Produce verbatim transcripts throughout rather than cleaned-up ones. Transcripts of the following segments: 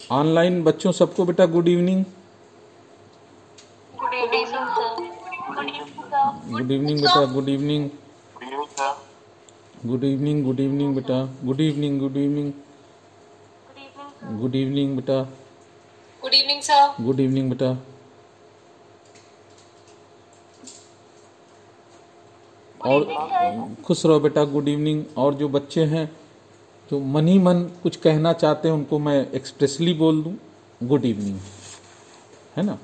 Online बच्चों सबको बेटा good evening. Good evening sir. Good evening sir. Good evening बेटा, good evening. Good evening, good evening बेटा, good evening, good evening. Good evening बेटा, good evening sir. Good evening बेटा। और खुश रहो बेटा, गुड इवनिंग। और जो बच्चे हैं जो मन ही मन कुछ कहना चाहते हैं उनको मैं एक्सप्रेसली बोल दूं गुड इवनिंग, है ना।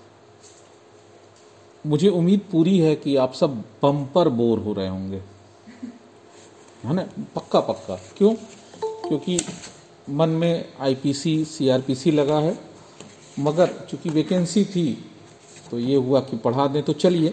मुझे उम्मीद पूरी है कि आप सब बम्पर बोर हो रहे होंगे, है ना, पक्का पक्का। क्यों? क्योंकि मन में आईपीसी सीआरपीसी लगा है, मगर चूंकि वैकेंसी थी तो ये हुआ कि पढ़ा दें। तो चलिए,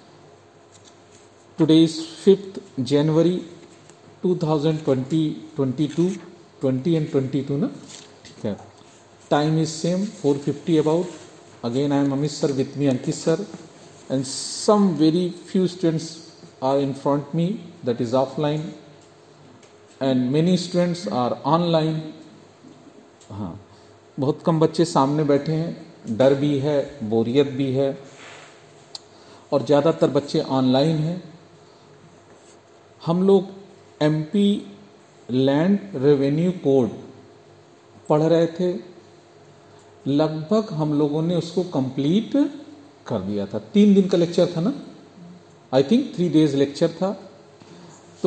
today is fifth January two thousand twenty twenty two, twenty and twenty two ना, ठीक है। Time is same, four fifty about. Again I am Amit sir, with me Ankit sir, and some very few students are in front me, that is offline, and many students are online. हाँ, बहुत कम बच्चे सामने बैठे हैं, डर भी है, बोरियत भी है, और ज़्यादातर बच्चे ऑनलाइन हैं। हम लोग एमपी लैंड रेवेन्यू कोड पढ़ रहे थे, लगभग हम लोगों ने उसको कंप्लीट कर दिया था। तीन दिन का लेक्चर था ना, I think three days lecture था। तो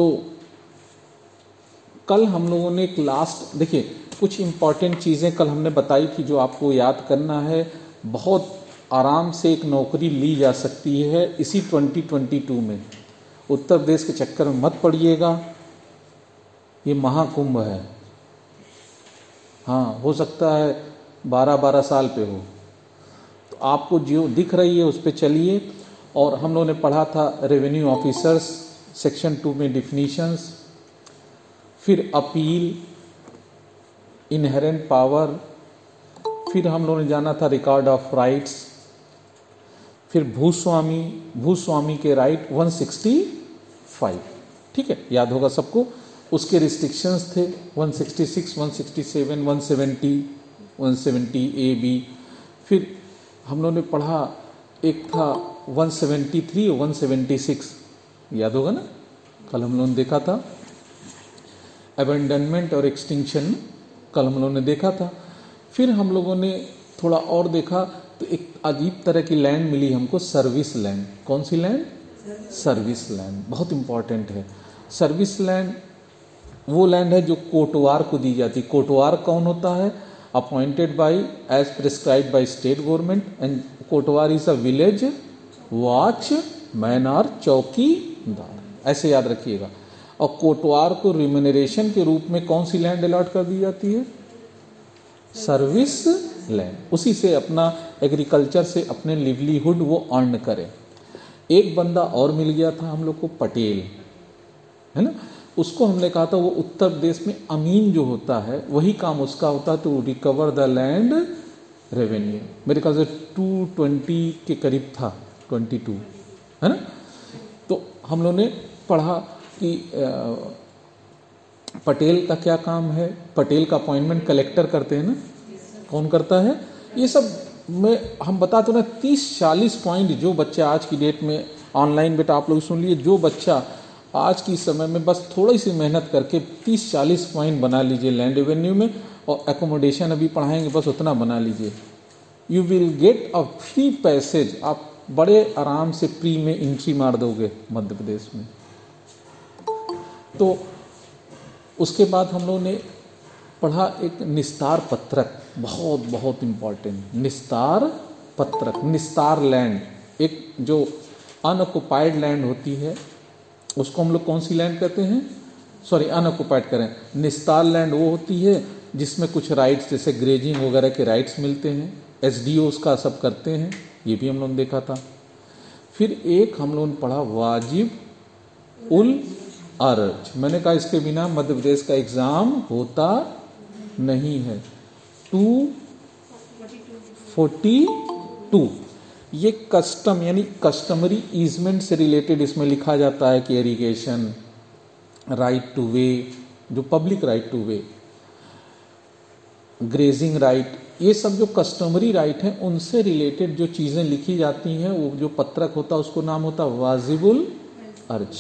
कल हम लोगों ने एक लास्ट, देखिए कुछ इंपॉर्टेंट चीज़ें कल हमने बताई थी जो आपको याद करना है। बहुत आराम से एक नौकरी ली जा सकती है इसी ट्वेंटी ट्वेंटी टू में। उत्तर प्रदेश के चक्कर में मत पड़िएगा, ये महाकुंभ है। हाँ, हो सकता है बारह बारह साल पे हो, तो आपको जो दिख रही है उस पर चलिए। और हम लोगों ने पढ़ा था रेवेन्यू ऑफिसर्स, सेक्शन टू में डिफिनीशंस, फिर अपील, इनहेरेंट पावर, फिर हम लोगों ने जाना था रिकॉर्ड ऑफ राइट्स, फिर भूस्वामी, भूस्वामी के राइट वन सिक्सटी फाइव, ठीक है, याद होगा सबको। उसके रिस्ट्रिक्शंस थे one sixty six, one sixty seven, one seventy, one seventy A B. फिर हम लोगों ने पढ़ा एक था वन सेवेंटी थ्री और वन सेवेंटी सिक्स, याद होगा ना, कल हम लोगों ने देखा था। अबेंडनमेंट और एक्सटिंक्शन कल हम लोगों ने देखा था। फिर हम लोगों ने थोड़ा और देखा तो एक अजीब तरह की लैंड मिली हमको, सर्विस लैंड। कौन सी लैंड? सर्विस लैंड, बहुत इंपॉर्टेंट है। सर्विस लैंड वो लैंड है जो कोटवार को दी जाती। कोटवार कौन होता है? Appointed by as prescribe by state government, and कोटवार is a village watchman और चौकीदार, ऐसे याद रखिएगा। और कोटवार को रिम्यूनरेशन के रूप में कौन सी लैंड अलॉट कर दी जाती है? Service land. उसी से अपना एग्रीकल्चर से अपने लिवलीहुड वो अर्न करे। एक बंदा और मिल गया था हम लोग को, पटेल, है ना। उसको हमने कहा था वो उत्तर प्रदेश में अमीन जो होता है वही काम उसका होता है, तो रिकवर द लैंड रेवेन्यू। मेरे ख्याल से टू ट्वेंटी के करीब था, ट्वेंटी टू, है ना। तो हम लोगों ने पढ़ा कि पटेल का क्या काम है। पटेल का अपॉइंटमेंट कलेक्टर करते हैं ना, कौन करता है ये सब। में हम बताते ना तीस चालीस पॉइंट, जो बच्चा आज की डेट में ऑनलाइन, बेटा आप लोग सुन लिए, जो बच्चा आज की समय में बस थोड़ी सी मेहनत करके तीस चालीस पॉइंट बना लीजिए लैंड रेवेन्यू में, और एकोमोडेशन अभी पढ़ाएंगे, बस उतना बना लीजिए, you will get a free passage. आप बड़े आराम से प्री में एंट्री मार दोगे मध्य प्रदेश में। तो उसके बाद हम लोगों ने पढ़ा एक निस्तार पत्रक, बहुत बहुत इंपॉर्टेंट निस्तार पत्रक। निस्तार लैंड, एक जो अनऑक्युपाइड लैंड होती है उसको हम लोग कौन सी लैंड कहते हैं? सॉरी, अनऑक्युपाइड करें। निस्तार लैंड वो होती है जिसमें कुछ राइट्स जैसे ग्रेजिंग वगैरह के राइट्स मिलते हैं, एसडीओ उसका सब करते हैं, ये भी हम लोगों ने देखा था। फिर एक हम लोगों ने पढ़ा वाजिब उल अर्ज। मैंने कहा इसके बिना मध्य प्रदेश का एग्जाम होता नहीं है। टू फोर्टी टू, ये कस्टम यानी कस्टमरी ईजमेंट से रिलेटेड इसमें लिखा जाता है कि इरिगेशन, राइट टू वे, जो public right to way, grazing right, ये सब जो कस्टमरी राइट हैं उनसे रिलेटेड जो चीज़ें लिखी जाती हैं, वो जो पत्रक होता है उसको नाम होता है वाजिबुल अर्ज।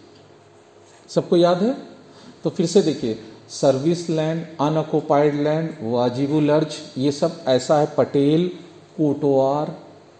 सबको याद है? तो फिर से देखिए, सर्विस लैंड, अनऑक्युपाइड लैंड, वाजिबुल अर्ज, ये सब ऐसा है। पटेल, कोटवार,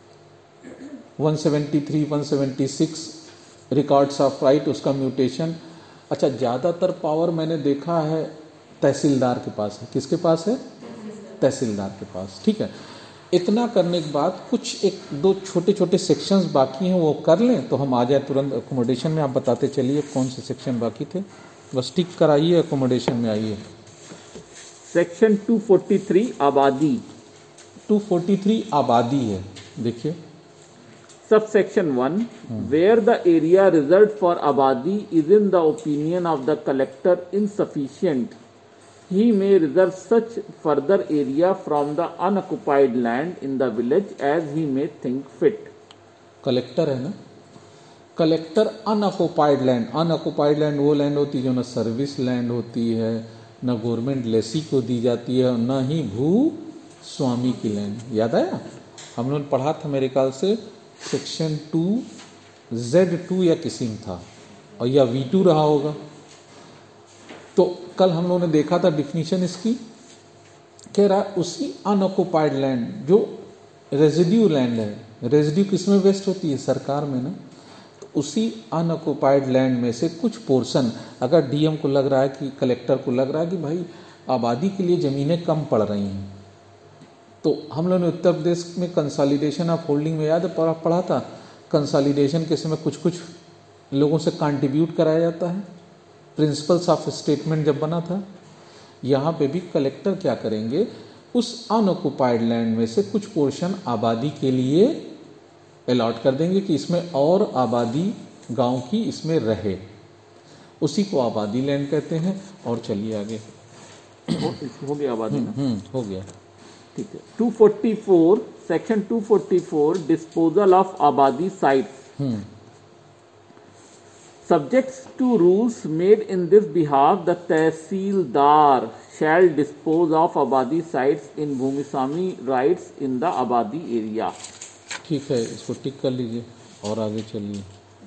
एक सौ तिहत्तर, एक सौ छिहत्तर रिकॉर्ड्स ऑफ राइट, उसका म्यूटेशन। अच्छा, ज़्यादातर पावर मैंने देखा है तहसीलदार के पास है। किसके पास है? तहसीलदार के पास। ठीक है, इतना करने के बाद कुछ एक दो छोटे छोटे सेक्शंस बाकी हैं, वो कर लें तो हम आ जाए तुरंत अकोमोडेशन में। आप बताते चलिए कौन से सेक्शन बाकी थे, बस टिक कराइए, अकोमोडेशन में आइए। सेक्शन दो सौ तैंतालीस आबादी, दो सौ तैंतालीस आबादी है। देखिए sub section one, where the area reserve for आबादी is in the opinion of the collector insufficient, he may reserve such further area from the unoccupied land in the village as he may think fit. Collector है ना, collector unoccupied land, unoccupied land वो land होती है जो ना service land होती है, न गवर्नमेंट लेसी को दी जाती है, न ही भू स्वामी की लैंड। याद आया? हम लोगों ने पढ़ा था मेरे ख्याल से सेक्शन टू जेड टू या किसी में था, और या वी टू रहा होगा। तो कल हम लोगों ने देखा था डिफिनीशन इसकी, कह रहा है उसी अनऑक्युपाइड लैंड जो रेजिड्यू लैंड है, रेजिड्यू किसमें वेस्ट होती है? सरकार में ना। तो उसी अनऑक्युपाइड लैंड में से कुछ पोर्शन, अगर डीएम को लग रहा है कि कलेक्टर को लग रहा है कि भाई आबादी के लिए ज़मीनें कम पड़ रही हैं, तो हम लोगों ने उत्तर प्रदेश में कंसोलिडेशन ऑफ होल्डिंग में याद पढ़ा पढ़ा था, कंसोलिडेशन के समय कुछ कुछ लोगों से कंट्रीब्यूट कराया जाता है, प्रिंसिपल्स ऑफ स्टेटमेंट जब बना था। यहाँ पे भी कलेक्टर क्या करेंगे, उस अनऑक्युपाइड लैंड में से कुछ पोर्शन आबादी के लिए अलॉट कर देंगे कि इसमें और आबादी गांव की इसमें रहे, उसी को आबादी लैंड कहते हैं। और चलिए आगे, हो गया आबादी ना? हम्म हो गया। ठीक है। दो सौ चौवालीस, सेक्शन दो सौ चौवालीस, डिस्पोजल ऑफ आबादी sites. Hmm Subjects to rules made in this behalf, the Tehsildar shall dispose of Abadi sites in Bhumiswami rights in the Abadi area. ठीक है, इसको टिक कर लीजिए और आगे चलिए।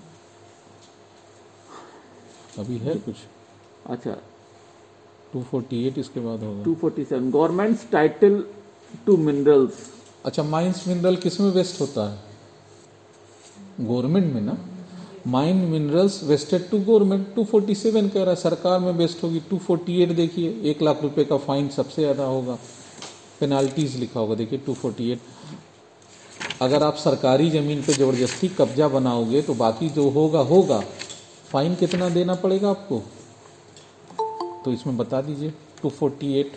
अभी है कुछ? अच्छा, दो सौ अड़तालीस इसके बाद होगा। दो सौ सैंतालीस, गवर्नमेंट्स टाइटल टू मिनरल्स। अच्छा, माइंस मिनरल किस में वेस्ट होता है? गवर्नमेंट में ना। Mine minerals vested to government. दो सौ सैंतालीस कह रहा है सरकार में वेस्ट होगी। दो सौ अड़तालीस देखिए, एक लाख रुपए का फाइन सबसे ज़्यादा होगा, पेनाल्टीज लिखा होगा। देखिए दो सौ अड़तालीस, अगर आप सरकारी ज़मीन पे ज़बरदस्ती कब्जा बनाओगे तो बाकी जो होगा होगा, फाइन कितना देना पड़ेगा आपको, तो इसमें बता दीजिए। दो सौ अड़तालीस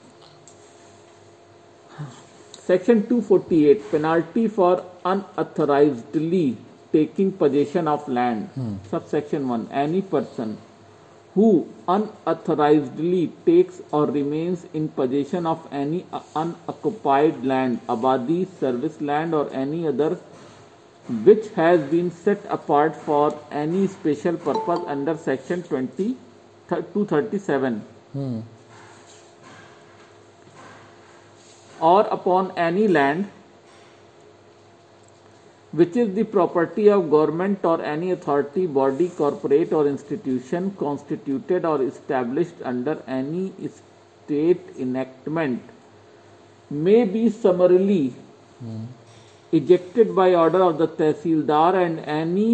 सेक्शन दो सौ अड़तालीस, penalty for unauthorisedly taking possession of land. Hmm. Subsection one, any person who unauthorizedly takes or remains in possession of any unoccupied land, abadi, service land or any other which has been set apart for any special purpose under section twenty, two thirty-seven, hmm. or upon any land which is the property of government or any authority, body, corporate or institution constituted or established under any state enactment, may be summarily hmm. ejected by order of the Tehsildar, and any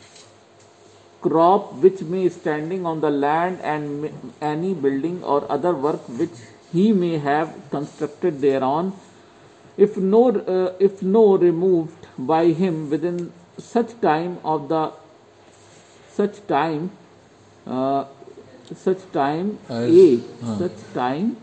crop which may standing on the land and may, any building or other work which he may have constructed thereon, if no uh, if no removed by him within such time of the such time uh, such time as, a हाँ. such time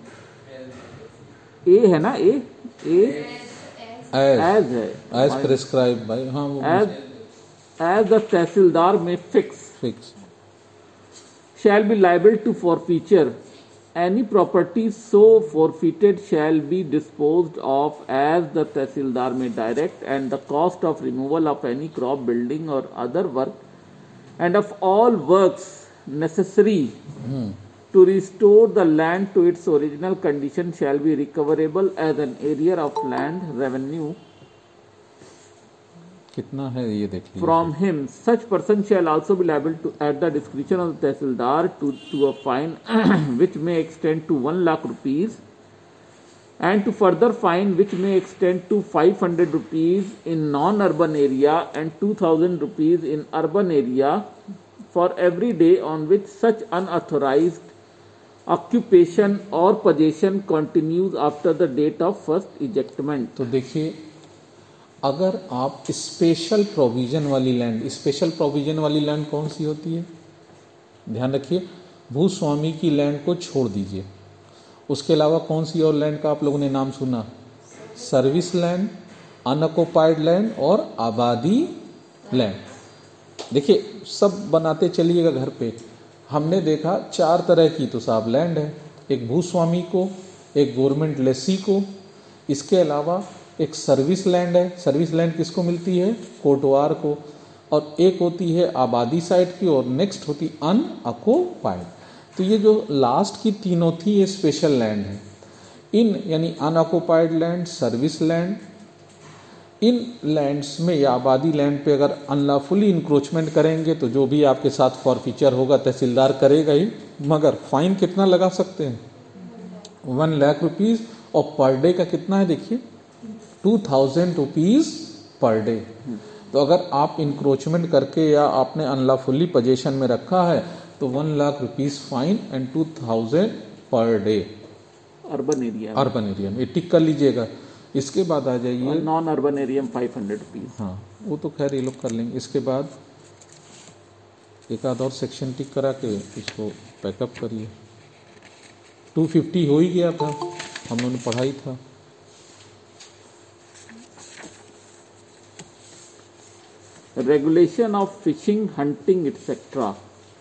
a है ना, a a as, as है as prescribed by, हाँ, as as the Tehsildar may fix fix shall be liable to forfeiture. Any property so forfeited shall be disposed of as the Tehsildar may direct, and the cost of removal of any crop, building or other work, and of all works necessary hmm. to restore the land to its original condition shall be recoverable as an area of land revenue कितना है ये देख लीजिए। from him. Such person shall also be liable to at the discretion of the tehsildar to to a fine which may extend to one lakh rupees and to further fine which may extend to five hundred rupees in non-urban area and two thousand rupees in urban area for every day on which such unauthorized occupation or possession continues after the date of first ejectment. तो देखिए, अगर आप special provision वाली land, special provision वाली land कौन सी होती है, ध्यान रखिए, भूस्वामी की लैंड को छोड़ दीजिए। उसके अलावा कौन सी और लैंड का आप लोगों ने नाम सुना? सर्विस लैंड, अनऑक्युपाइड लैंड और आबादी लैंड। देखिए, सब बनाते चलिएगा घर पे। हमने देखा चार तरह की तो साहब लैंड है, एक भूस्वामी को, एक गवर्नमेंट लेसी को, इसके अलावा एक सर्विस लैंड है। सर्विस लैंड किसको मिलती है? कोटवार को। और एक होती है आबादी साइड की और नेक्स्ट होती अनऑक्युपाइड। तो ये जो लास्ट की तीनों थी ये स्पेशल लैंड है। इन यानी अनऑक्युपाइड लैंड, सर्विस लैंड, इन लैंड्स में या आबादी लैंड पे अगर अनलॉफुली इंक्रोचमेंट करेंगे तो जो भी आपके साथ फॉरफीचर होगा तहसीलदार करेगा ही, मगर फाइन कितना लगा सकते हैं? One lakh rupees. और पर डे का कितना है देखिए, two thousand rupees per day. तो अगर आप इंक्रोचमेंट करके या आपने अनलॉफुली पोजीशन में रखा है तो one lakh rupees fine and two thousand per day urban area urban area में। टिक कर लीजिएगा। इसके बाद आ जाइए नॉन अर्बन एरिया में फाइव हंड्रेड रुपीज। हाँ, वो तो खैर ये लोग कर लेंगे। इसके बाद एक आध और सेक्शन टिक करा के इसको पैकअप करिए। टू फिफ्टी हो ही गया था, हम लोगों ने पढ़ाई था। Regulation of fishing, hunting etcetera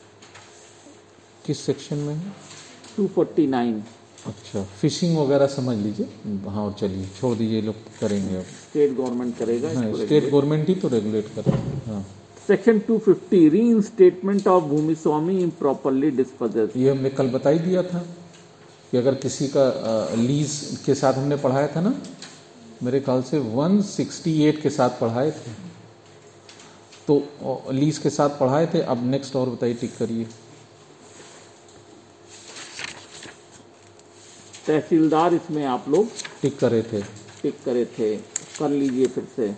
किस सेक्शन में है? Two forty nine. अच्छा, फिशिंग वगैरह समझ लीजिए। हाँ चलिए, छोड़ दीजिए, लोग करेंगे अब। स्टेट गवर्नमेंट करेगा। हाँ, स्टेट गवर्नमेंट ही तो रेगुलेट करेगा। हाँ। Section two fifty, reinstatement of भूमि स्वामी इम्प्रॉपरली डिस्पोजेस। ये हमने कल बता ही दिया था कि अगर किसी का लीज के साथ हमने पढ़ाया था ना, मेरे ख्याल से वन सिक्सटी एट के साथ पढ़ाए थे, तो लीज के साथ पढ़ाए थे। अब नेक्स्ट और बताइए, टिक करिए। तहसीलदार इसमें आप लोग टिक करे थे, टिक करे थे, कर लीजिए फिर से।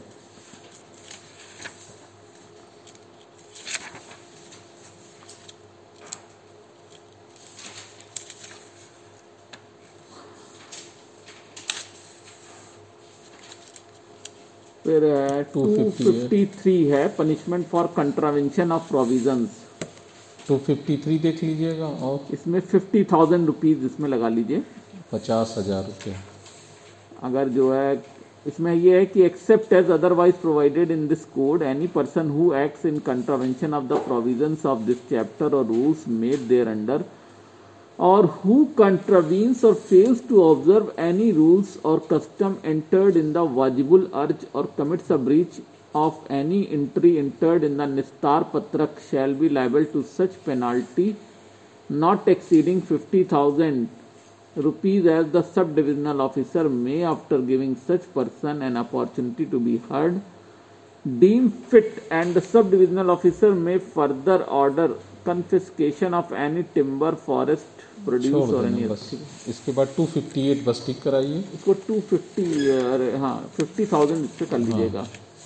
फिर टू फिफ्टी थ्री है punishment for contravention of provisions. Two fifty three देख लीजिएगा। और इसमें फिफ्टी थाउजेंड रुपीज इसमें लगा लीजिए, पचास हजार रुपये। अगर जो है इसमें यह है कि except as otherwise provided in this code any person who acts in contravention of the provisions of this chapter और rules made thereunder or who contravenes or fails to observe any rules or custom entered in the wajibul arj or commits a breach of any entry entered in the nistar patrak shall be liable to such penalty not exceeding fifty thousand rupees as the subdivisional officer may, after giving such person an opportunity to be heard, deem fit, and the subdivisional officer may further order confiscation of any timber, forest produce और any. इसके बाद to fifty eight बस टिक कराइए। इसको to fifty, अरे हाँ fifty thousand इस पे कर लीजिएगा।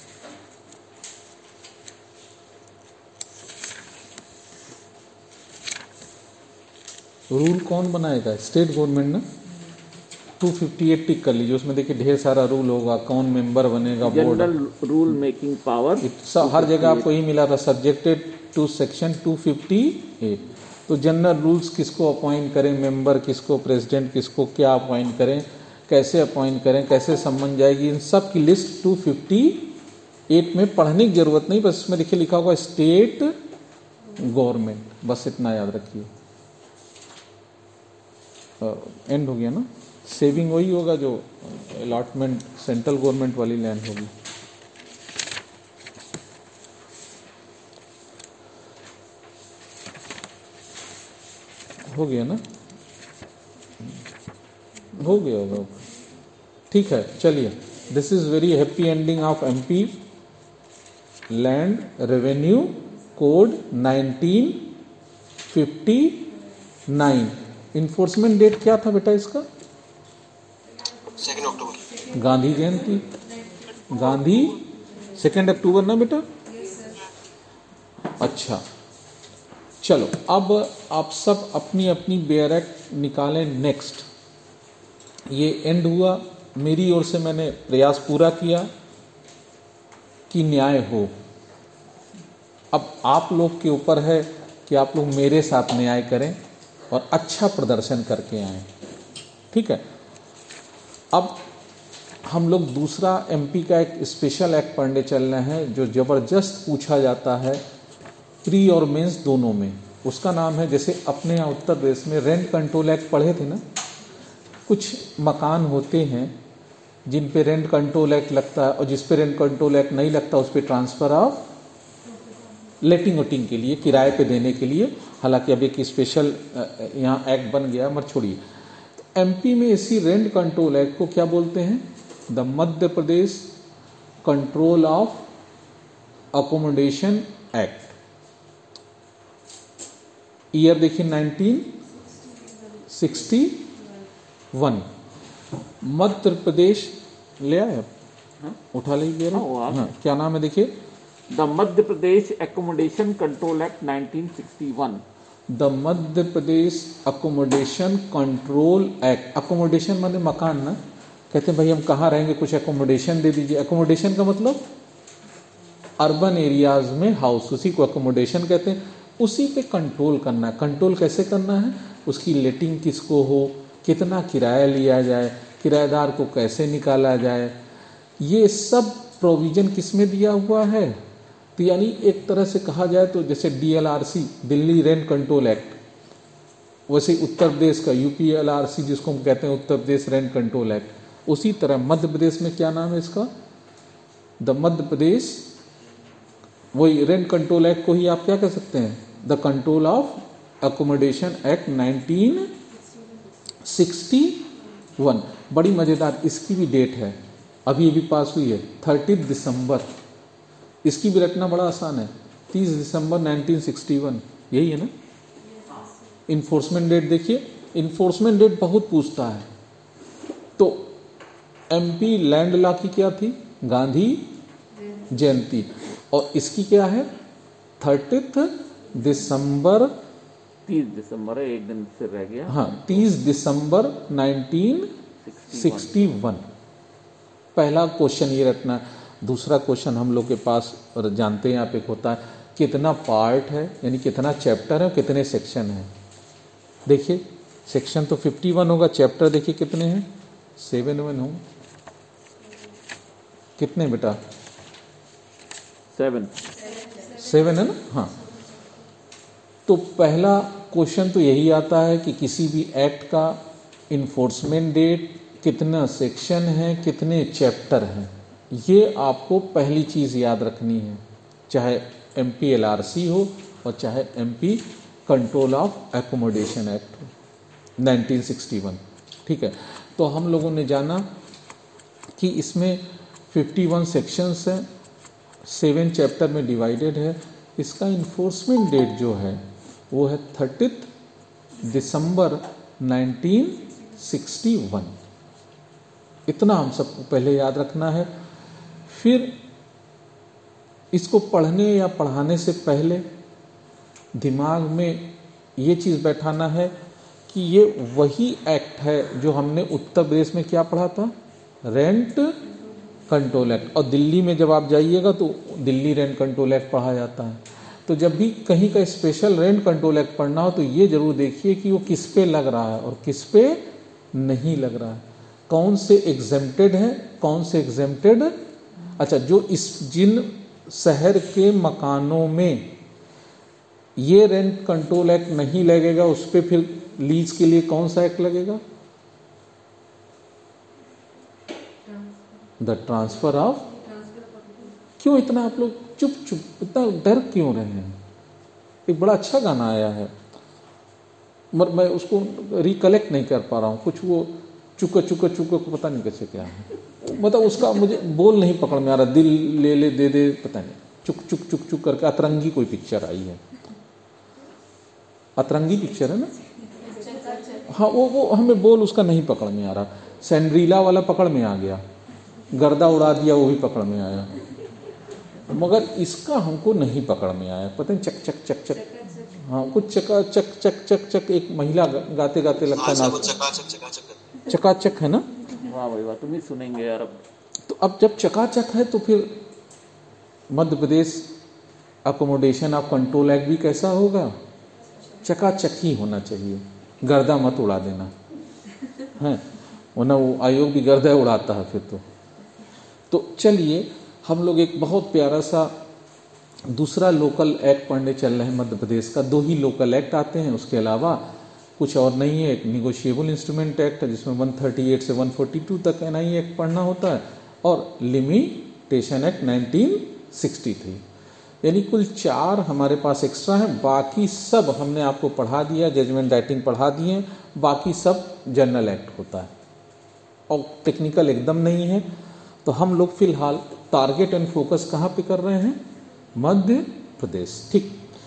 रूल कौन बनाएगा? स्टेट गवर्नमेंट ना। टू फिफ्टी एट टिक कर लीजिए। उसमें देखिए ढेर सारा रूल होगा, कौन मेंबर बनेगा, board, general rule making power, हर जगह आपको ही मिला था, subjected to section two fifty eight. तो जनरल रूल्स किसको अपॉइंट करें, मेंबर किसको, प्रेसिडेंट किसको, क्या अपॉइंट करें, कैसे अपॉइंट करें, कैसे सम्मन जाएगी, इन सब की लिस्ट टू फिफ्टी एट में पढ़ने की जरूरत नहीं। बस इसमें देखिए लिखा होगा स्टेट गवर्नमेंट, बस इतना याद रखिए। एंड हो गया ना। सेविंग वही होगा जो अलॉटमेंट सेंट्रल गवर्नमेंट वाली लैंड होगी। हो गया ना, हो गया होगा, ठीक है। चलिए, this is very happy ending of MP land revenue code nineteen fifty nine. Enforcement date क्या था बेटा इसका? Second October. Gandhi Jayanti, Gandhi second October ना बेटा? अच्छा, चलो अब आप सब अपनी अपनी बेयरक निकालें। नेक्स्ट, ये एंड हुआ, मेरी ओर से मैंने प्रयास पूरा किया कि न्याय हो। अब आप लोग के ऊपर है कि आप लोग मेरे साथ न्याय करें और अच्छा प्रदर्शन करके आएं, ठीक है। अब हम लोग दूसरा एमपी का एक स्पेशल एक्ट पढ़ने चल रहे हैं जो जबरदस्त पूछा जाता है प्री और मेंस दोनों में। उसका नाम है, जैसे अपने यहाँ उत्तर प्रदेश में रेंट कंट्रोल एक्ट पढ़े थे ना, कुछ मकान होते हैं जिन पे रेंट कंट्रोल एक्ट लगता है और जिस पे रेंट कंट्रोल एक्ट नहीं लगता उस पे ट्रांसफर ऑफ लेटिंग वेटिंग के लिए, किराए पे देने के लिए, हालांकि अब एक स्पेशल यहाँ एक्ट बन गया, मत छोड़िए। तो एमपी में इसी रेंट कंट्रोल एक्ट को क्या बोलते हैं? The Madhya Pradesh control of accommodation act. Year देखिए nineteen sixty one. Madhya Pradesh ले आए आप? हाँ? उठा लीजिए। हाँ, हाँ, क्या नाम है देखिए? The Madhya Pradesh accommodation control act nineteen sixty one. The Madhya Pradesh accommodation control act. Accommodation माने मकान ना, कहते हैं भाई हम कहाँ रहेंगे, कुछ अकोमोडेशन दे दीजिए। अकोमोडेशन का मतलब अर्बन एरियाज में हाउस, उसी को अकोमोडेशन कहते हैं। उसी पे कंट्रोल करना है। कंट्रोल कैसे करना है? उसकी लेटिंग किसको हो, कितना किराया लिया जाए, किराएदार को कैसे निकाला जाए, ये सब प्रोविजन किस में दिया हुआ है? तो यानी एक तरह से कहा जाए तो जैसे DLRC, Delhi rent control act, वैसे उत्तर प्रदेश का यूपीएलआरसी जिसको हम कहते हैं Uttar Pradesh rent control act. उसी तरह मध्य प्रदेश में क्या नाम है इसका? द मध्य प्रदेश, वही रेंट कंट्रोल एक्ट को ही आप क्या कह सकते हैं? The control of accommodation act nineteen sixty one. बड़ी मजेदार इसकी भी डेट है, अभी अभी पास हुई है, थर्टी दिसंबर। इसकी भी रटना बड़ा आसान है, तीस दिसंबर नाइनटीन सिक्सटी वन, यही है ना। इन्फोर्समेंट डेट देखिए, इन्फोर्समेंट डेट बहुत पूछता है। तो एमपी लैंड लॉ की क्या थी? गांधी जयंती। और इसकी क्या है? थर्टीथ दिसंबर, तीस दिसंबर है, एक दिन से रह गया। हाँ, तीस दिसंबर नाइनटीन सिक्सटी वन। पहला क्वेश्चन ये रखना। दूसरा क्वेश्चन हम लोग के पास, और जानते हैं आप, एक होता है कितना पार्ट है, यानी कितना चैप्टर है, कितने सेक्शन है। देखिए सेक्शन तो फिफ्टी वन होगा, चैप्टर देखिए कितने हैं? सेवन वन हो, कितने बेटा? सेवन सेवन है ना। हाँ, तो पहला क्वेश्चन तो यही आता है कि किसी भी एक्ट का इन्फोर्समेंट डेट, कितना सेक्शन है, कितने चैप्टर हैं, ये आपको पहली चीज़ याद रखनी है, चाहे एमपी एलआरसी हो और चाहे MP control of accommodation act हो नाइनटीन सिक्सटी वन। ठीक है, तो हम लोगों ने जाना कि इसमें फिफ्टी वन सेक्शंस हैं, सेवन चैप्टर में डिवाइडेड है। इसका इन्फोर्समेंट डेट जो है वो है thirtieth December nineteen sixty one. इतना हम सबको पहले याद रखना है। फिर इसको पढ़ने या पढ़ाने से पहले दिमाग में ये चीज़ बैठाना है कि ये वही एक्ट है जो हमने उत्तर प्रदेश में क्या पढ़ा था, रेंट कंट्रोल एक्ट। और दिल्ली में जब आप जाइएगा तो दिल्ली रेंट कंट्रोल एक्ट पढ़ा जाता है। तो जब भी कहीं का स्पेशल रेंट कंट्रोल एक्ट पढ़ना हो तो ये जरूर देखिए कि वो किस पे लग रहा है और किस पे नहीं लग रहा है, कौन से एग्जेम्प्टेड है, कौन से एग्जेम्प्टेड। अच्छा, जो इस जिन शहर के मकानों में ये रेंट कंट्रोल एक्ट नहीं लगेगा उस पर फिर लीज के लिए कौन सा एक्ट लगेगा, द ट्रांसफर ऑफ। क्यों इतना आप लोग चुप चुप इतना डर क्यों रहे हैं? एक बड़ा अच्छा गाना आया है, मर मैं उसको रिकलेक्ट नहीं कर पा रहा हूँ, कुछ वो चुका चुका चुका पता नहीं कैसे क्या है, मतलब उसका मुझे बोल नहीं पकड़ में आ रहा, दिल ले ले दे दे पता नहीं, चुक चुक चुक चुक करके। अतरंगी कोई पिक्चर आई है, अतरंगी पिक्चर है ना, हाँ वो वो हमें बोल उसका नहीं पकड़ में आ रहा। सैंड्रीला वाला पकड़ में आ गया, गर्दा उड़ा दिया वो भी पकड़ में आया, मगर इसका हमको नहीं पकड़ में आया, पता नहीं चक चक चक चक, हाँ कुछ चका चक चक चक चक, एक महिला गाते गाते लगता है नाच, चकाचक है ना। वाह भाई वाह, तुम ही सुनेंगे यार अब। तो अब जब चकाचक है तो फिर Madhya Pradesh accommodation of control act भी कैसा होगा, चकाचक ही होना चाहिए, गर्दा मत उड़ा देना है, वरना वो आयोग भी गर्दा उड़ाता है फिर तो। तो चलिए हम लोग एक बहुत प्यारा सा दूसरा लोकल एक्ट पढ़ने चल रहे हैं मध्य प्रदेश का। दो ही लोकल एक्ट आते हैं, उसके अलावा कुछ और नहीं है। एक निगोशिएबल इंस्ट्रूमेंट एक्ट है जिसमें एक सौ अड़तीस से एक सौ बयालीस तक एन आई एक्ट पढ़ना होता है, और limitation act nineteen sixty three, यानी कुल चार हमारे पास एक्स्ट्रा है। बाकी सब हमने आपको पढ़ा दिया, जजमेंट राइटिंग पढ़ा दिए, बाकी सब जनरल एक्ट होता है और टेक्निकल एकदम नहीं है। तो हम लोग फिलहाल टारगेट एंड फोकस कहाँ पे कर रहे हैं, मध्य प्रदेश। ठीक,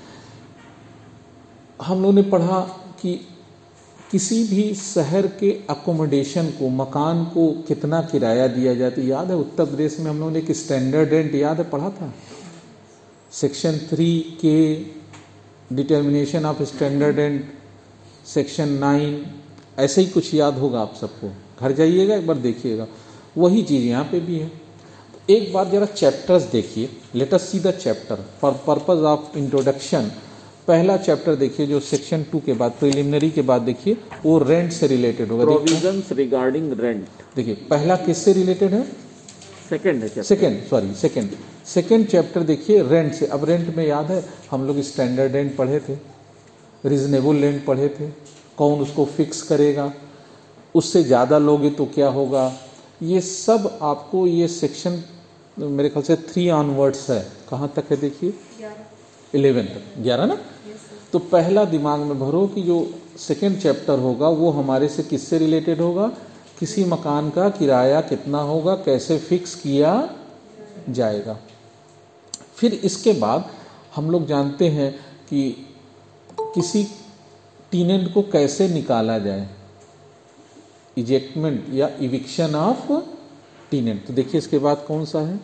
हम लोगों ने पढ़ा कि किसी भी शहर के अकोमोडेशन को, मकान को कितना किराया दिया जाता है। याद है उत्तर प्रदेश में हम लोगों ने एक स्टैंडर्ड रेंट याद है पढ़ा था, सेक्शन थ्री के determination of standard rent, section nine, ऐसे ही कुछ याद होगा आप सबको, घर जाइएगा एक बार देखिएगा, वही चीज़ यहाँ पे भी है। एक बार जरा चैप्टर्स देखिए, let us see the chapter for purpose of introduction. पहला चैप्टर देखिए जो सेक्शन टू के बाद, प्रिलिमिनरी के बाद देखिए, वो रेंट से रिलेटेड होगा। Provisions regarding rent. देखिए पहला किससे रिलेटेड है, सेकंड है, second sorry second second chapter देखिए रेंट से। अब रेंट में याद है हम लोग स्टैंडर्ड रेंट पढ़े थे, रीजनेबल रेंट पढ़े थे, कौन उसको फिक्स करेगा, उससे ज़्यादा लोगे तो क्या होगा, ये सब आपको ये सेक्शन मेरे ख्याल से थ्री ऑनवर्ड्स है। कहाँ तक है देखिए, इलेवन तक, ग्यारह ना। तो पहला दिमाग में भरो कि जो सेकंड चैप्टर होगा वो हमारे से किससे रिलेटेड होगा, किसी मकान का किराया कितना होगा, कैसे फिक्स किया जाएगा। फिर इसके बाद हम लोग जानते हैं कि किसी टीनेंट को कैसे निकाला जाए, इजेक्टमेंट या इविक्शन ऑफ टीनेंट। तो देखिए इसके बाद कौन सा है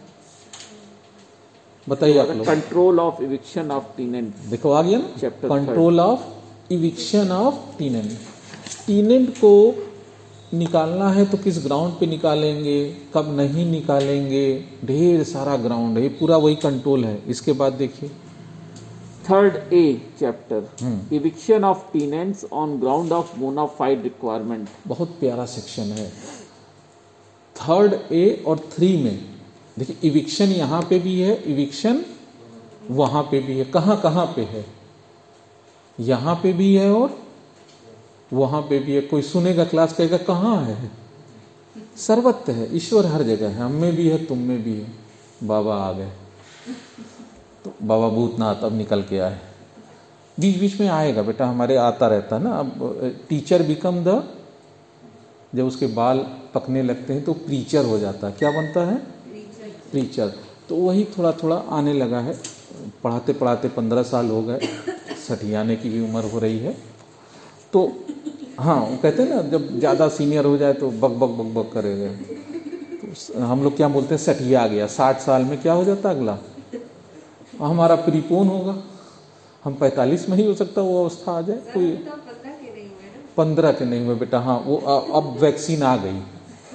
बताइए आप लोग, control of eviction of tenant. देखो आ गया ना, chapter control of eviction of tenant. Tenant को निकालना है तो किस ग्राउंड पे निकालेंगे, कब नहीं निकालेंगे, ढेर सारा ग्राउंड है, पूरा वही कंट्रोल है। इसके बाद देखिए third A chapter, eviction of tenants on ground of bona fide requirement. बहुत प्यारा सेक्शन है। थर्ड ए और थ्री में देखिए इविक्शन यहाँ पे भी है, इविक्शन वहां पे भी है। कहाँ कहाँ पे है, यहाँ पे भी है और वहां पे भी है। कोई सुनेगा क्लास कहेगा कहाँ है, सर्वत्र है, ईश्वर हर जगह है, हम में भी है, तुम में भी है। बाबा आ गए तो बाबा भूतनाथ अब निकल के आए, बीच बीच में आएगा बेटा, हमारे आता रहता है ना। अब टीचर बिकम द, जब उसके बाल पकने लगते हैं तो प्रीचर हो जाता है, क्या बनता है, प्रीचर। तो वही थोड़ा थोड़ा आने लगा है, पढ़ाते पढ़ाते पंद्रह साल हो गए, सठियाने की भी उम्र हो रही है। तो हाँ वो कहते हैं ना जब ज़्यादा सीनियर हो जाए तो बक बक बक बक करेगा, तो हम लोग क्या बोलते हैं, सठिया गया। साठ साल में क्या हो जाता अगला, हमारा प्रीपोन होगा, हम पैंतालीस में ही हो सकता वो अवस्था आ जाए। कोई पंद्रह के नहीं हुए बेटा, हाँ वो अब वैक्सीन आ गई,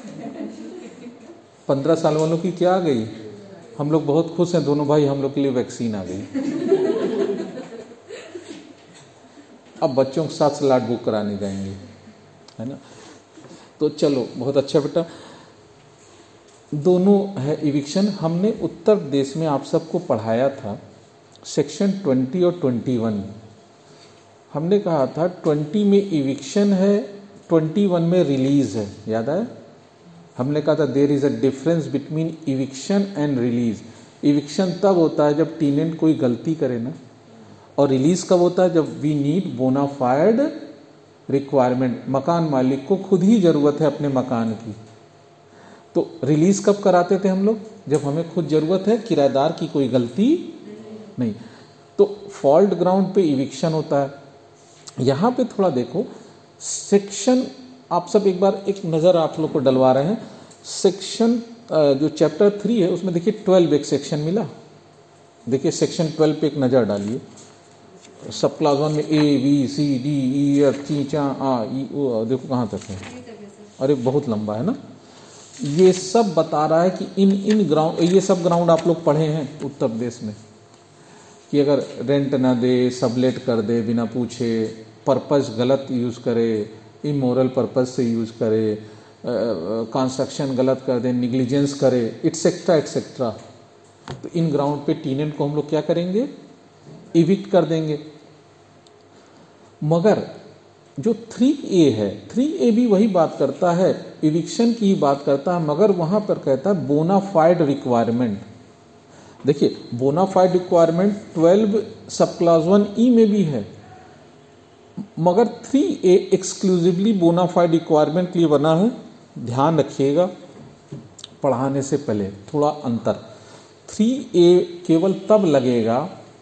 पंद्रह साल वालों की क्या आ गई, हम लोग बहुत खुश हैं दोनों भाई, हम लोग के लिए वैक्सीन आ गई। अब बच्चों के साथ स्लॉट बुक कराने जाएंगे, है ना। तो चलो बहुत अच्छा बेटा, दोनों है इविक्शन। हमने उत्तर प्रदेश में आप सबको पढ़ाया था सेक्शन ट्वेंटी और ट्वेंटी वन। हमने कहा था ट्वेंटी में इविक्शन है, ट्वेंटी वन में रिलीज है, याद है। हमने कहा था there is a difference between eviction and release. Eviction तब होता है जब टीनेंट कोई गलती करे ना, और रिलीज कब होता है, जब वी नीड बोनाफाइड रिक्वायरमेंट, मकान मालिक को खुद ही जरूरत है अपने मकान की, तो रिलीज कब कराते थे हम लोग? जब हमें खुद जरूरत है, किराएदार की कोई गलती नहीं। तो फॉल्ट ग्राउंड पे इविक्शन होता है। यहां पे थोड़ा देखो सेक्शन, आप सब एक बार एक नजर आप लोग को डलवा रहे हैं। सेक्शन जो चैप्टर थ्री है उसमें देखिए ट्वेल्व एक सेक्शन मिला। देखिए सेक्शन ट्वेल्व पे एक नजर डालिए। सब क्लास वन में A B C D E F ची चा आ ई ओ, देखो कहाँ तक है। अरे बहुत लंबा है ना। ये सब बता रहा है कि इन इन ग्राउंड, ये सब ग्राउंड आप लोग पढ़े हैं उत्तर प्रदेश में, कि अगर रेंट ना दे, सबलेट कर दे बिना पूछे, पर्पस गलत यूज़ करे, इमोरल पर्पस से यूज़ करे, कंस्ट्रक्शन गलत कर दे, निग्लिजेंस करे, एटसेट्रा एटसेट्रा। तो इन ग्राउंड पे टीनेंट को हम लोग क्या करेंगे? इविक्ट कर देंगे। मगर जो थ्री ए है, थ्री ए भी वही बात करता है, इविक्शन की ही बात करता है, मगर वहां पर कहता है बोनाफाइड रिक्वायरमेंट। देखिए bona fide requirement twelve sub class one E में भी है, मगर three A exclusively bona fide requirement के लिए बना है। ध्यान रखिएगा पढ़ाने से पहले थोड़ा अंतर। थ्री ए केवल तब लगेगा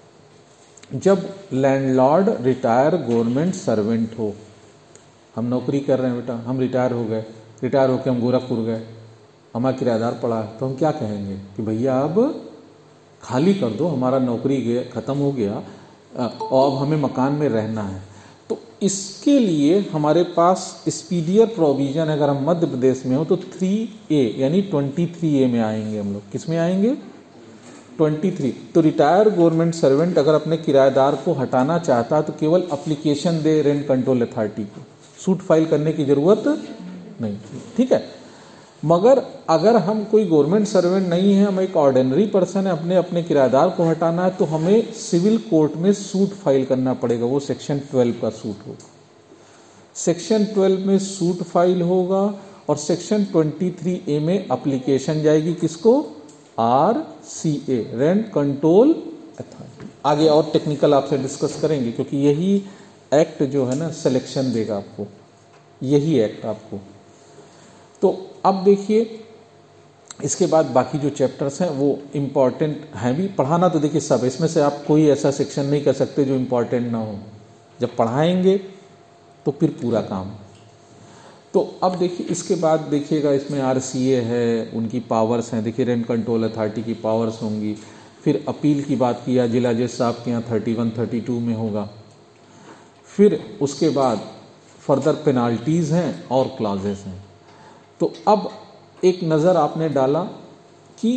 जब लैंडलॉर्ड रिटायर गवर्नमेंट सर्वेंट हो। हम नौकरी कर रहे हैं बेटा, हम रिटायर हो गए, रिटायर होकर हम गोरखपुर गए, हमारा किराएदार पड़ा है, तो हम क्या कहेंगे कि भैया अब खाली कर दो, हमारा नौकरी गया खत्म हो गया और अब हमें मकान में रहना है। तो इसके लिए हमारे पास स्पीडियर प्रोविजन, अगर हम मध्य प्रदेश में हो तो थ्री ए यानी ट्वेंटी थ्री ए में आएंगे हम लोग। किस में आएंगे? Twenty three. तो रिटायर गवर्नमेंट सर्वेंट अगर अपने किराएदार को हटाना चाहता है तो केवल एप्लीकेशन दे रेंट कंट्रोल अथॉरिटी को, सूट फाइल करने की जरूरत नहीं। ठीक है। मगर अगर हम कोई गवर्नमेंट सर्वेंट नहीं है, हम एक ऑर्डिनरी पर्सन है, अपने अपने किराएदार को हटाना है, तो हमें सिविल कोर्ट में सूट फाइल करना पड़ेगा। वो सेक्शन ट्वेल्व का सूट होगा। सेक्शन ट्वेल्व में सूट फाइल होगा और सेक्शन ट्वेंटी थ्री ए में एप्लीकेशन जाएगी किसको? R C A, rent control authority. आगे और टेक्निकल आपसे डिस्कस करेंगे, क्योंकि यही एक्ट जो है ना सिलेक्शन देगा आपको, यही एक्ट आपको। तो अब देखिए इसके बाद बाकी जो चैप्टर्स हैं वो इम्पॉर्टेंट हैं भी। पढ़ाना तो देखिए सब, इसमें से आप कोई ऐसा सेक्शन नहीं कर सकते जो इम्पॉर्टेंट ना हो। जब पढ़ाएंगे तो फिर पूरा काम। तो अब देखिए इसके बाद देखिएगा इसमें आरसीए है, उनकी पावर्स हैं। देखिए रेंट कंट्रोल अथॉरिटी की पावर्स होंगी। फिर अपील की बात किया, जिला जज साहब के यहाँ थर्टी वन थर्टी टू में होगा। फिर उसके बाद फर्दर पेनाल्टीज़ हैं और क्लॉजेस हैं। तो अब एक नज़र आपने डाला कि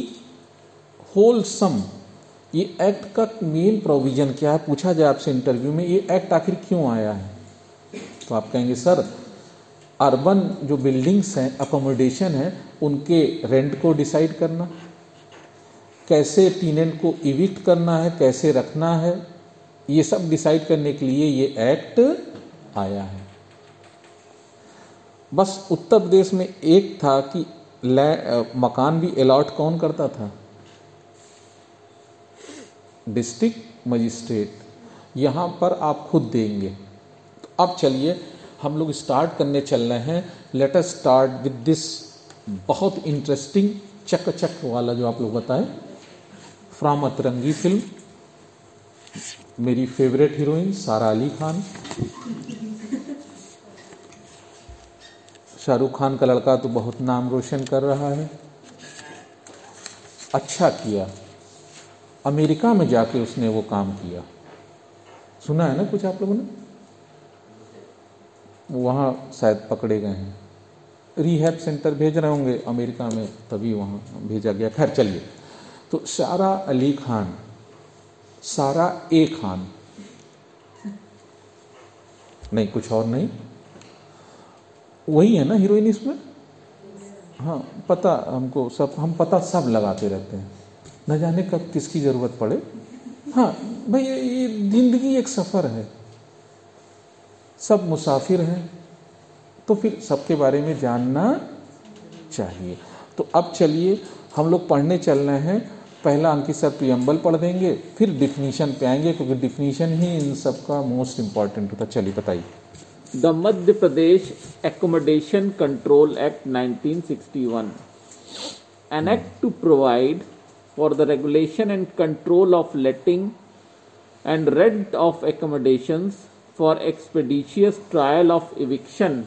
होलसम ये एक्ट का मेन प्रोविजन क्या है, पूछा जाए आपसे इंटरव्यू में, ये एक्ट आखिर क्यों आया है? तो आप कहेंगे सर अर्बन जो बिल्डिंग्स हैं, अकोमोडेशन है, उनके रेंट को डिसाइड करना, कैसे टीनेंट को इविक्ट करना है, कैसे रखना है, ये सब डिसाइड करने के लिए ये एक्ट आया है। बस उत्तर प्रदेश में एक था कि मकान भी अलॉट कौन करता था? District magistrate. यहाँ पर आप खुद देंगे। तो अब चलिए हम लोग स्टार्ट करने चल रहे हैं। Let us start with this बहुत इंटरेस्टिंग चक चक वाला जो आप लोग बताए, फ्रॉम अतरंगी फिल्म। मेरी फेवरेट हीरोइन सारा अली खान। शाहरुख खान का लड़का तो बहुत नाम रोशन कर रहा है। अच्छा किया अमेरिका में जाके उसने वो काम किया। सुना है ना कुछ आप लोगों ने? वहाँ शायद पकड़े गए हैं, रिहैब सेंटर भेज रहे होंगे अमेरिका में, तभी वहाँ भेजा गया। खैर चलिए, तो सारा अली खान, सारा ए खान, नहीं कुछ और नहीं, वही है ना हीरोइन इसमें? हाँ पता हमको सब, हम पता सब लगाते रहते हैं, न जाने कब किसकी ज़रूरत पड़े। हाँ भाई ये जिंदगी एक सफ़र है, सब मुसाफिर हैं, तो फिर सबके बारे में जानना चाहिए। तो अब चलिए हम लोग पढ़ने चल रहे हैं। पहला अंकित सर प्रियम्बल पढ़ देंगे, फिर डिफिनीशन पे आएंगे, क्योंकि डिफिनीशन ही इन सब का मोस्ट इम्पॉर्टेंट होता है। चलिए बताइए। The Madhya Pradesh Accommodation Control Act nineteen sixty-one, an act to provide for the regulation and control of letting and rent of accommodations for expeditious trial of eviction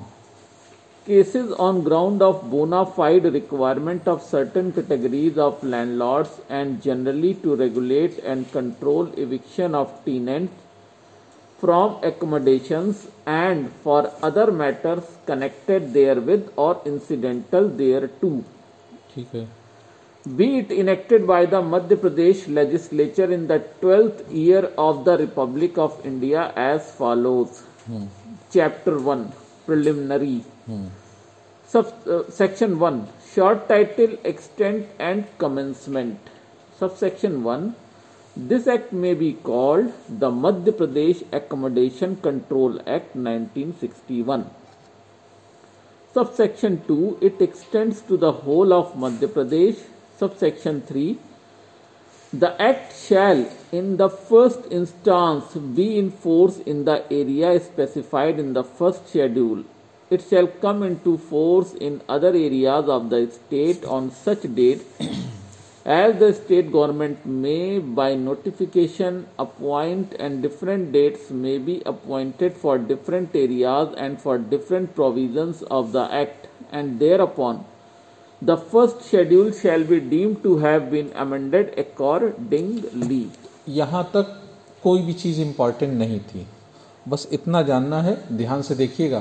cases on ground of bona fide requirement of certain categories of landlords, and generally to regulate and control eviction of tenants from accommodations and for other matters connected therewith or incidental thereto, ठीक है. be it enacted by the Madhya Pradesh legislature in the twelfth year of the Republic of India as follows. Chapter one, Preliminary. Sub, uh, Section one, Short Title, Extent and Commencement. Subsection one, this act may be called the Madhya Pradesh Accommodation Control Act nineteen sixty-one. Subsection two, it extends to the whole of Madhya Pradesh. Subsection three, the act shall in the first instance be in force in the area specified in the first schedule. It shall come into force in other areas of the state on such date as the state government may by notification appoint, and different dates may be appointed for different areas and for different provisions of the act, and thereupon the first schedule shall be deemed to have been amended accordingly. यहाँ तक कोई भी चीज़ important नहीं थी, बस इतना जानना है. ध्यान से देखिएगा.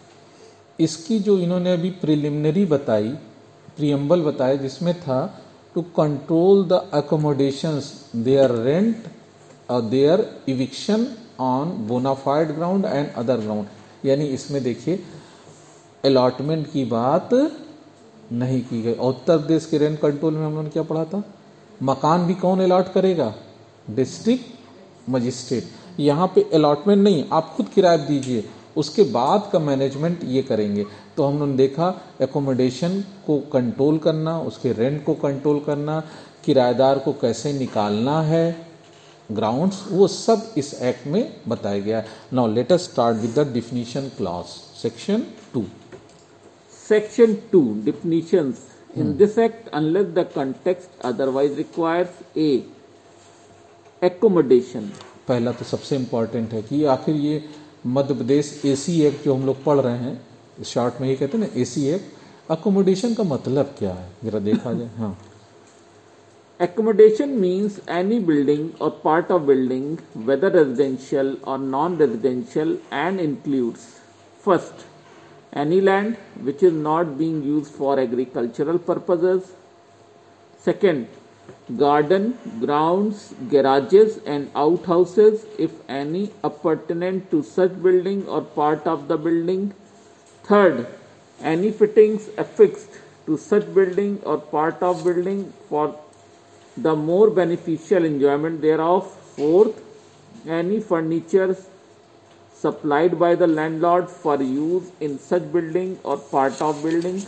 इसकी जो इन्होंने अभी प्रिलिमिनरी बताई, प्रियम्बल बताया, जिसमें था to control the accommodations, their rent और their eviction on bona fide ground and other ground. यानी इसमें देखिए अलॉटमेंट की बात नहीं की गई. और उत्तर प्रदेश के रेंट कंट्रोल में हम लोगों ने क्या पढ़ा था? मकान भी कौन अलॉट करेगा? District magistrate. यहाँ पे अलॉटमेंट नहीं, आप खुद किराया दीजिए, उसके बाद का मैनेजमेंट ये करेंगे. तो हम लोगों ने देखा एकोमोडेशन को कंट्रोल करना, उसके रेंट को कंट्रोल करना, किराएदार को कैसे निकालना है, ग्राउंड्स, वो सब इस एक्ट में बताया गया. Now let us start with the definition clause. Section two. Section two, definitions. In this act, unless the context otherwise requires, a accommodation. पहला तो सबसे इम्पोर्टेंट है कि आखिर ये मध्य प्रदेश एसी एक्ट जो हम लोग पढ़ रहे हैं, शॉर्ट में ये कहते हैं ना एसी एक्ट, अकोमोडेशन का मतलब क्या है जरा देखा जाए. हाँ. Accommodation means any building or part of building, whether residential or non-residential, and includes first, any land which is not being used for agricultural purposes. Second, garden, grounds, garages and outhouses, if any, appurtenant to such building or part of the building. Third, any fittings affixed to such building or part of building for the more beneficial enjoyment thereof. Fourth, any furniture supplied by the landlord for use in such building or part of building.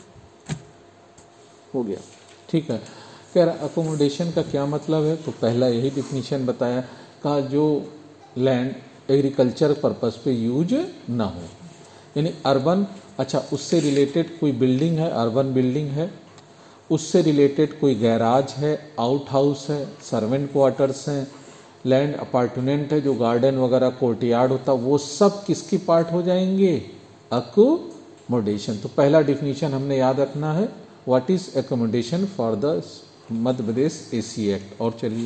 हो गया. ठीक है. कह रहा accommodation का क्या मतलब है, तो पहला यही डिफिनीशन बताया, कहा जो लैंड एग्रीकल्चर पर्पस पे यूज ना हो, यानी अर्बन. अच्छा, उससे रिलेटेड कोई बिल्डिंग है, अर्बन बिल्डिंग है, उससे रिलेटेड कोई गैराज है, आउट हाउस है, सर्वेंट क्वार्टर्स हैं, लैंड अपार्टमेंट है, जो गार्डन वगैरह कोर्टयार्ड होता, वो सब किसकी पार्ट हो जाएंगे? अकोमोडेशन. तो पहला डिफिनीशन हमने याद रखना है, what is accommodation for the Madhya Pradesh AC act. और चलिए,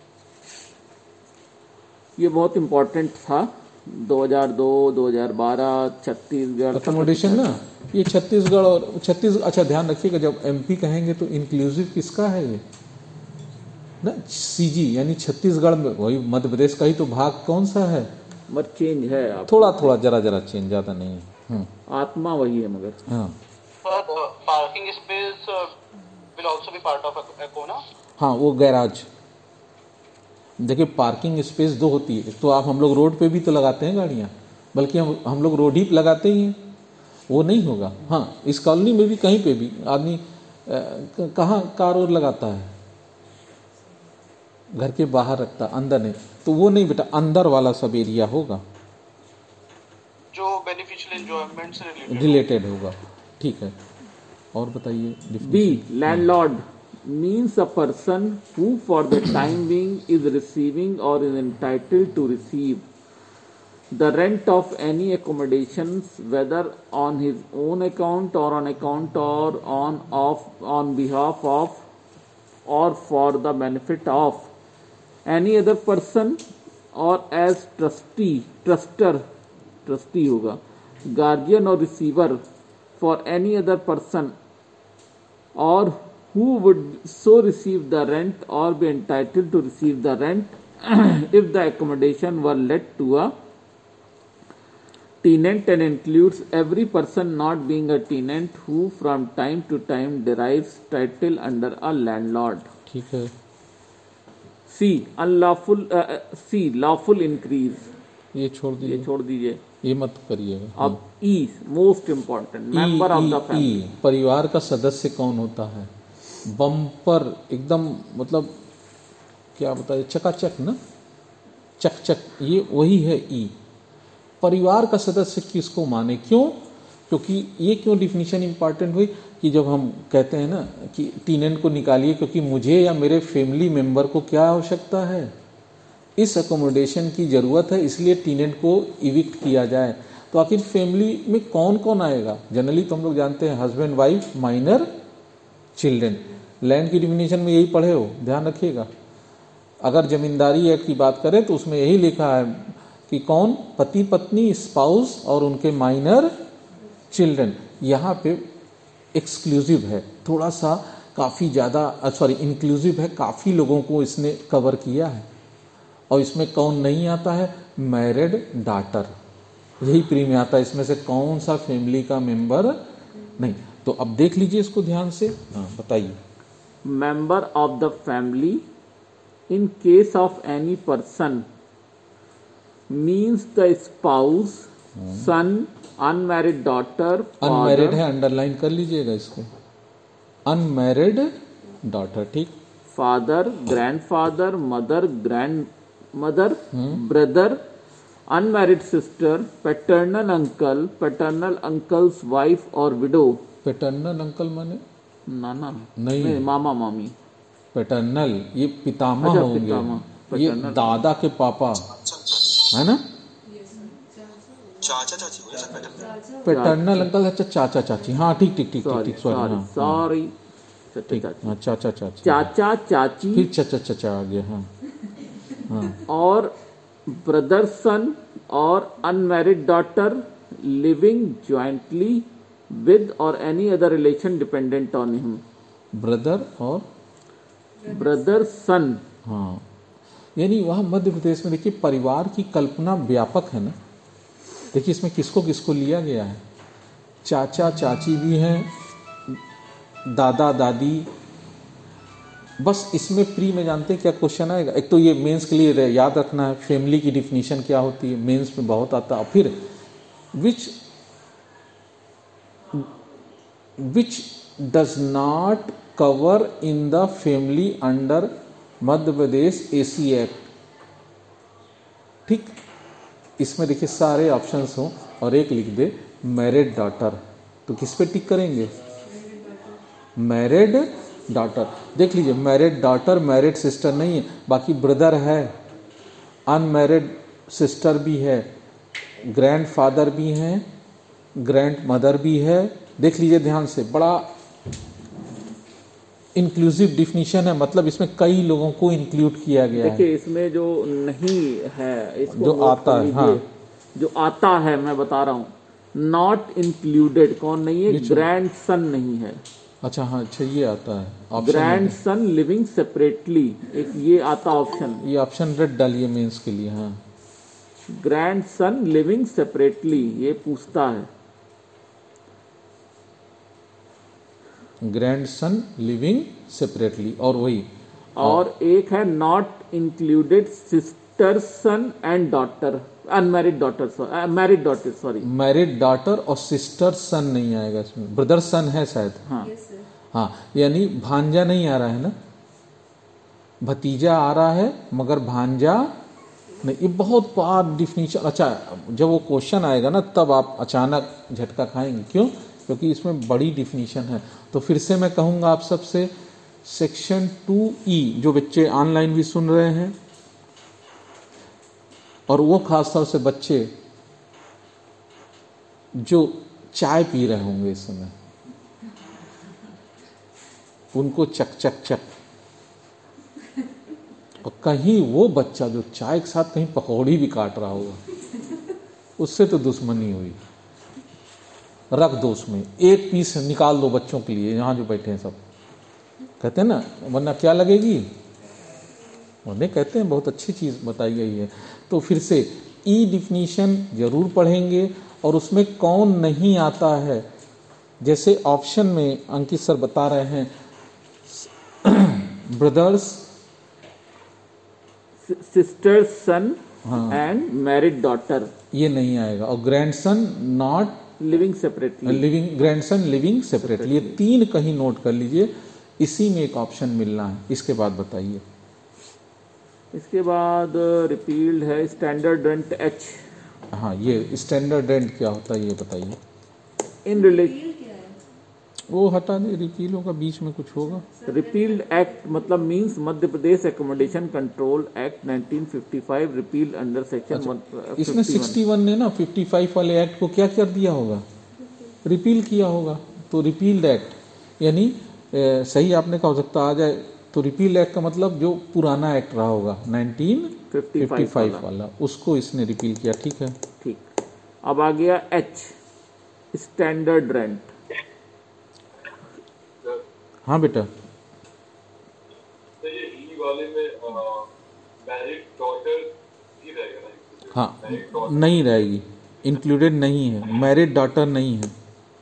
ये बहुत इम्पोर्टेंट था. दो हज़ार दो, दो हज़ार बारह, छत्तीसगढ़ अकोमोडेशन ना, ये छत्तीसगढ़ और छत्तीस. अच्छा ध्यान रखिएगा, जब एमपी कहेंगे तो इंक्लूसिव किसका है ये ना, सीजी, यानी छत्तीसगढ़ में, वही मध्य प्रदेश का ही तो भाग कौन सा है? मगर चेंज है आप, थोड़ा थोड़ा जरा जरा चेंज, ज्यादा नहीं है. हम्म. आत्मा वही है मगर. हाँ. Parking space will also be part of एको ना. हाँ, वो गैराज. देखिए पार्किंग स्पेस दो होती है, तो आप हम लोग रोड पे भी तो लगाते हैं गाड़ियाँ, बल्कि हम हम लोग रोड ही पे लगाते ही हैं, वो नहीं होगा. हाँ, इस कॉलोनी में भी कहीं पे भी आदमी कहाँ कार और लगाता है, घर के बाहर रखता, अंदर नहीं. तो वो नहीं बेटा, अंदर वाला सब एरिया होगा. जो बेनिफिशियल एंजॉयमेंट से रिलेटेड रिलेटेड होगा, ठीक है। और बताइए। B, landlord means a person who for the time being is receiving or is entitled to receive the rent of any accommodations, whether on his own account or on account or on of on behalf of or for the benefit of any other person or as trustee truster trustee होगा, guardian or receiver for any other person or who would so receive the rent or be entitled to receive the rent if the accommodation were let to a tenant and includes every person not being a tenant who from time to time derives title under a landlord. ठीक है। C, unlawful uh, C, lawful increase, ये छोड़ ये दीजिए, छोड़ दीजिए। ये मत करिएगा। अब E, most important, member of the family. ई, परिवार का सदस्य कौन होता है? बम्पर एकदम, मतलब क्या बताइए, चकाचक ना, चक चक, ये वही है ई। परिवार का सदस्य किसको माने, क्यों? क्योंकि ये क्यों डिफिनीशन इंपॉर्टेंट हुई कि जब हम कहते हैं ना कि टीनेंट को निकालिए क्योंकि मुझे या मेरे फैमिली मेंबर को क्या आवश्यकता है, इस अकोमोडेशन की जरूरत है, इसलिए टीनेंट को इविक्ट किया जाए। तो आखिर फैमिली में कौन कौन आएगा? जनरली तो हम लोग जानते हैं husband, wife, minor, children. Land की डिफिनीशन में यही पढ़े हो, ध्यान रखिएगा। अगर जमींदारी एक्ट की बात करें तो उसमें यही लिखा है कि कौन, पति पत्नी, स्पाउस और उनके माइनर चिल्ड्रन। यहाँ पे एक्सक्लूसिव है, थोड़ा सा काफ़ी ज़्यादा, सॉरी इंक्लूसिव है, काफ़ी लोगों को इसने कवर किया है। और इसमें कौन नहीं आता है? मैरिड डॉटर, यही प्री में आता है। इसमें से कौन सा फैमिली का मेंबर नहीं। तो अब देख लीजिए इसको ध्यान से। हाँ बताइए। Member of the family in case of any person means the spouse, son, unmarried daughter, unmarried father, है, अंडरलाइन कर लीजिएगा इसको, अनमैरिड डॉटर, ठीक। father, grandfather, mother, grandmother, brother, unmarried sister, paternal uncle, paternal uncle's wife or widow. Paternal uncle माने नाना नहीं, नहीं, मामा मामी। पैटर्नल ये पितामह अच्छा, होंगे, पितामह, ये पैटर्नल। दादा के पापा है ना। चाचा चाची हो सकता है। पैटर्नल अंकल, अच्छा चाचा चाची, हाँ ठीक ठीक ठीक ठीक ठीक, सॉरी सॉरी हाँ सॉरी ठीक, हाँ चाचा चाची, चाचा चाची फिर चाचा चाचा आ गया, हाँ हाँ। और ब्रदर सन और unmarried daughter living jointly with or any other relation dependent on him. Brother और brother son, हाँ, यानी वहाँ मध्य प्रदेश में देखिए परिवार की कल्पना व्यापक है ना। देखिए इसमें किसको किसको लिया गया है, चाचा चाची भी हैं, दादा दादी। बस इसमें प्री में जानते हैं क्या क्वेश्चन आएगा। एक तो ये मेंस के लिए याद रखना है, फैमिली की डिफिनीशन क्या होती है, मेंस में बहुत आता है। फिर which which does not cover in the family under Madhya Pradesh AC act, ठीक। इसमें देखिए सारे ऑप्शंस हों और एक लिख दे मैरिड डॉटर, तो किस पे टिक करेंगे? Married daughter. देख लीजिए मैरिड डॉटर, मैरिड सिस्टर नहीं है, बाकी ब्रदर है, अनमैरिड सिस्टर भी है, ग्रैंडफादर भी हैं, ग्रैंड मदर भी है। देख लीजिए ध्यान से, बड़ा इंक्लूसिव डिफिनीशन है, मतलब इसमें कई लोगों को इंक्लूड किया गया है। देखिए इसमें जो नहीं है इसको जो नोट आता कर है, लीजिए। हाँ। जो आता है मैं बता रहा हूँ, नॉट इंक्लूडेड कौन नहीं है? ग्रैंड सन नहीं है। अच्छा हाँ, अच्छा ये आता है option, grandson living separately, एक ये आता ऑप्शन। ये ऑप्शन रेड डालिए मेंस के लिए। हाँ, ग्रैंड सन लिविंग सेपरेटली ये पूछता है। ग्रैंड सन लिविंग सेपरेटली, और वही और एक है not included sister son and daughter, unmarried daughter, married daughter, sorry married daughter और सिस्टर सन नहीं आएगा इसमें, ब्रदर सन है शायद। हाँ हाँ, यानी भांजा नहीं आ रहा है ना, भतीजा आ रहा है मगर भांजा नहीं, ये बहुत बार डिफिनीशन। अच्छा, जब वो क्वेश्चन आएगा ना तब आप अचानक झटका खाएंगे। क्यों? क्योंकि इसमें बड़ी डिफिनीशन है। तो फिर से मैं कहूंगा आप सबसे, सेक्शन टू ई, जो बच्चे ऑनलाइन भी सुन रहे हैं और वो खासतौर से बच्चे जो चाय पी रहे होंगे इस समय, उनको चक चक चक। और कहीं वो बच्चा जो चाय के साथ कहीं पकौड़ी भी काट रहा होगा, उससे तो दुश्मनी हुई। रख दो उसमें, एक पीस निकाल दो बच्चों के लिए, यहाँ जो बैठे हैं सब कहते हैं ना, वरना क्या लगेगी। उन्हें कहते हैं बहुत अच्छी चीज बताई गई है। तो फिर से ई डिफिनीशन जरूर पढ़ेंगे, और उसमें कौन नहीं आता है। जैसे ऑप्शन में अंकित सर बता रहे हैं, brothers, sister, son and married daughter, ये नहीं आएगा। और grandson not living separately, living, grandson living separately, ये तीन कहीं नोट कर लीजिए। इसी में एक ऑप्शन मिलना है। इसके बाद बताइए। इसके बाद रिपील्ड है स्टैंडर्ड रेंट एच। हाँ, ये स्टैंडर्ड रेंट क्या होता है ये बताइए। इन रिलेशन, वो हटा दे, रिपील होगा, बीच में कुछ होगा। रिपील्ड एक्ट मतलब means Madhya Pradesh accommodation control act nineteen fifty five repealed under section. इसमें इकसठ ने ना पचपन वाले एक्ट को क्या कर दिया होगा, रिपील किया होगा। तो रिपील्ड एक्ट यानी ए, सही आपने कहा, हो सकता आ जाए। तो रिपील एक्ट का मतलब जो पुराना एक्ट रहा होगा नाइनटीन फिफ्टी फाइव वाला, वाला उसको इसने रिपील किया। ठीक है, ठीक। अब आ गया एच, स्टैंडर्ड रेंट। हाँ बेटा, तो ये ई वाले में मैरिड डॉटर ही रहेगा ना? हाँ, नहीं रहेगी, इंक्लूडेड नहीं है, मैरिड डॉटर नहीं है।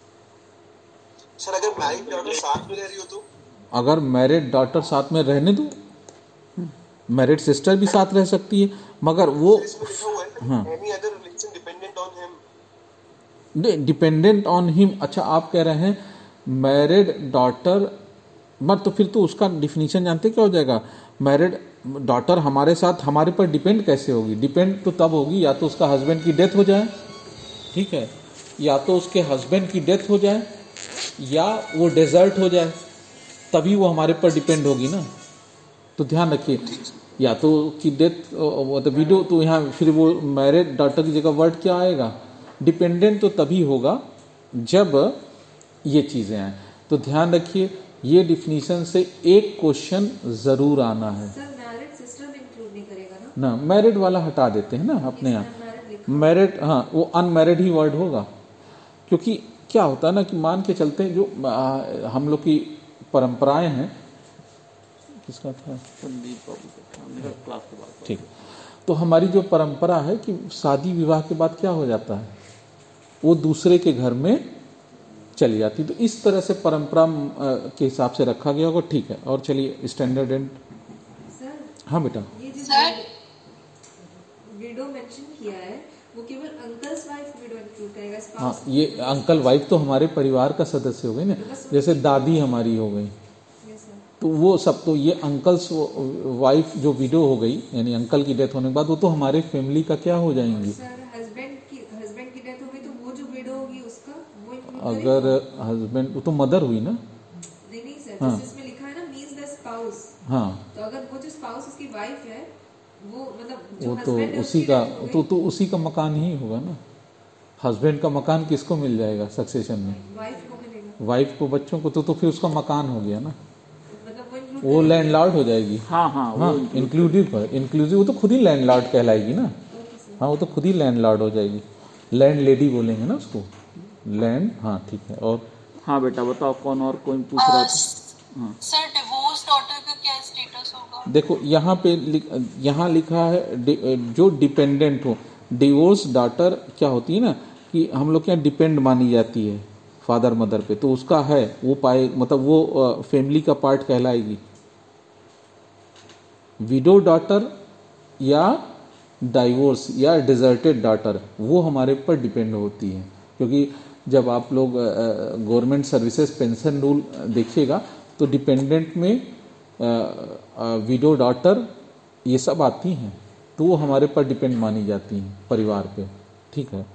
सर अगर मैरिड डॉटर साथ में रह रही हो तो? अगर मैरिड डॉटर साथ में रहने दो, मैरिड सिस्टर भी साथ रह सकती है, मगर वो हाँ any other relation dependent on him, dependent on him. अच्छा, आप कह रहे हैं मैरिड डॉटर, मत तो फिर तो उसका डिफिनीशन जानते क्या हो जाएगा। मैरिड डॉटर हमारे साथ, हमारे पर डिपेंड कैसे होगी? डिपेंड तो तब होगी या तो उसका हस्बैंड की डेथ हो जाए, ठीक है, या तो उसके हस्बैंड की डेथ हो जाए, या वो डेजर्ट हो जाए, तभी वो हमारे पर डिपेंड होगी ना। तो ध्यान रखिए, या तो की डेथ, तो वीडियो, तो यहाँ फिर वो मैरिड डॉटर की जगह वर्ड क्या आएगा, डिपेंडेंट। तो तभी होगा जब ये चीजें आए। तो ध्यान रखिए, ये डिफिनीशन से एक क्वेश्चन जरूर आना है। सर मैरिड सिस्टर इंक्लूड नहीं करेगा ना? ना, मैरिड वाला हटा देते हैं ना अपने यहाँ, मैरिड, हाँ वो अनमैरिड ही वर्ड होगा। क्योंकि क्या होता है ना कि मान के चलते हैं, जो आ, हम लोग की परंपराएं हैं, किसका था, ठीक, तो हमारी जो परंपरा है कि शादी विवाह के बाद क्या हो जाता है, वो दूसरे के घर में चली जाती। तो इस तरह से परंपरा के हिसाब से रखा गया होगा। ठीक है, और चलिए स्टैंडर्ड एंड। सर हाँ बेटा, ये जो विडो मेंशन किया है वो केवल अंकल्स वाइफ विडो इंक्लूड करेगा, स्पाउस? हाँ, ये अंकल वाइफ तो हमारे परिवार का सदस्य हो गई ना, जैसे दादी हमारी हो गई, यस सर। तो वो सब, तो ये अंकल्स वाइफ जो विडो हो गई, यानी अंकल की डेथ होने के बाद, वो तो हमारे फैमिली का क्या हो जाएंगी। सर हस्बैंड की हस्बैंड की डेथ हो गई तो वो जो विडो होगी उसका वो include अगर करेगा? हस्बैंड, वो तो मदर हुई ना। नहीं नहीं सर, हाँ। जैसे इसमें लिखा है ना मींस द स्पाउस, हाँ, तो अगर वो जो स्पाउस उसकी वाइफ है, वो मतलब जो वो तो husband है उसी उसकी का, death हो गई, तो तो उसी का मकान ही होगा ना। हस्बैंड का मकान किसको मिल जाएगा सक्सेशन में? वाइफ को मिलेगा, वाइफ को, बच्चों को, तो तो फिर उसका मकान हो गया ना, मतलब वो include वो करेगा। लैंडलॉर्ड हो जाएगी। हाँ हाँ हाँ, वो इंक्लूसिव है, इंक्लूसिव, वो तो खुद ही लैंडलॉर्ड कहलाएगी ना। Okay sir. हाँ, वो तो खुद ही लैंडलॉर्ड हो जाएगी, लैंड लेडी बोलेंगे ना उसको, लैंड। हाँ ठीक है, और हाँ बेटा बताओ, कौन और कोई पूछ रहा था? हाँ, सर डिवोर्स डॉटर का क्या स्टेटस होगा? देखो यहाँ पे लिख, यहाँ लिखा है डि- जो डिपेंडेंट हो। डिवोर्स डॉटर क्या होती है ना कि हम लोग के यहाँ डिपेंड मानी जाती है फादर मदर पे, तो उसका है वो पाए, मतलब वो फैमिली का पार्ट कहलाएगी। विडो डॉटर या डाइवोर्स या डिजर्टेड डॉटर, वो हमारे पर डिपेंड होती है। क्योंकि जब आप लोग गवर्नमेंट सर्विसेज पेंशन रूल देखिएगा तो डिपेंडेंट में विडो डॉटर ये सब आती हैं, तो वो हमारे पर डिपेंड मानी जाती हैं, परिवार पे। ठीक है।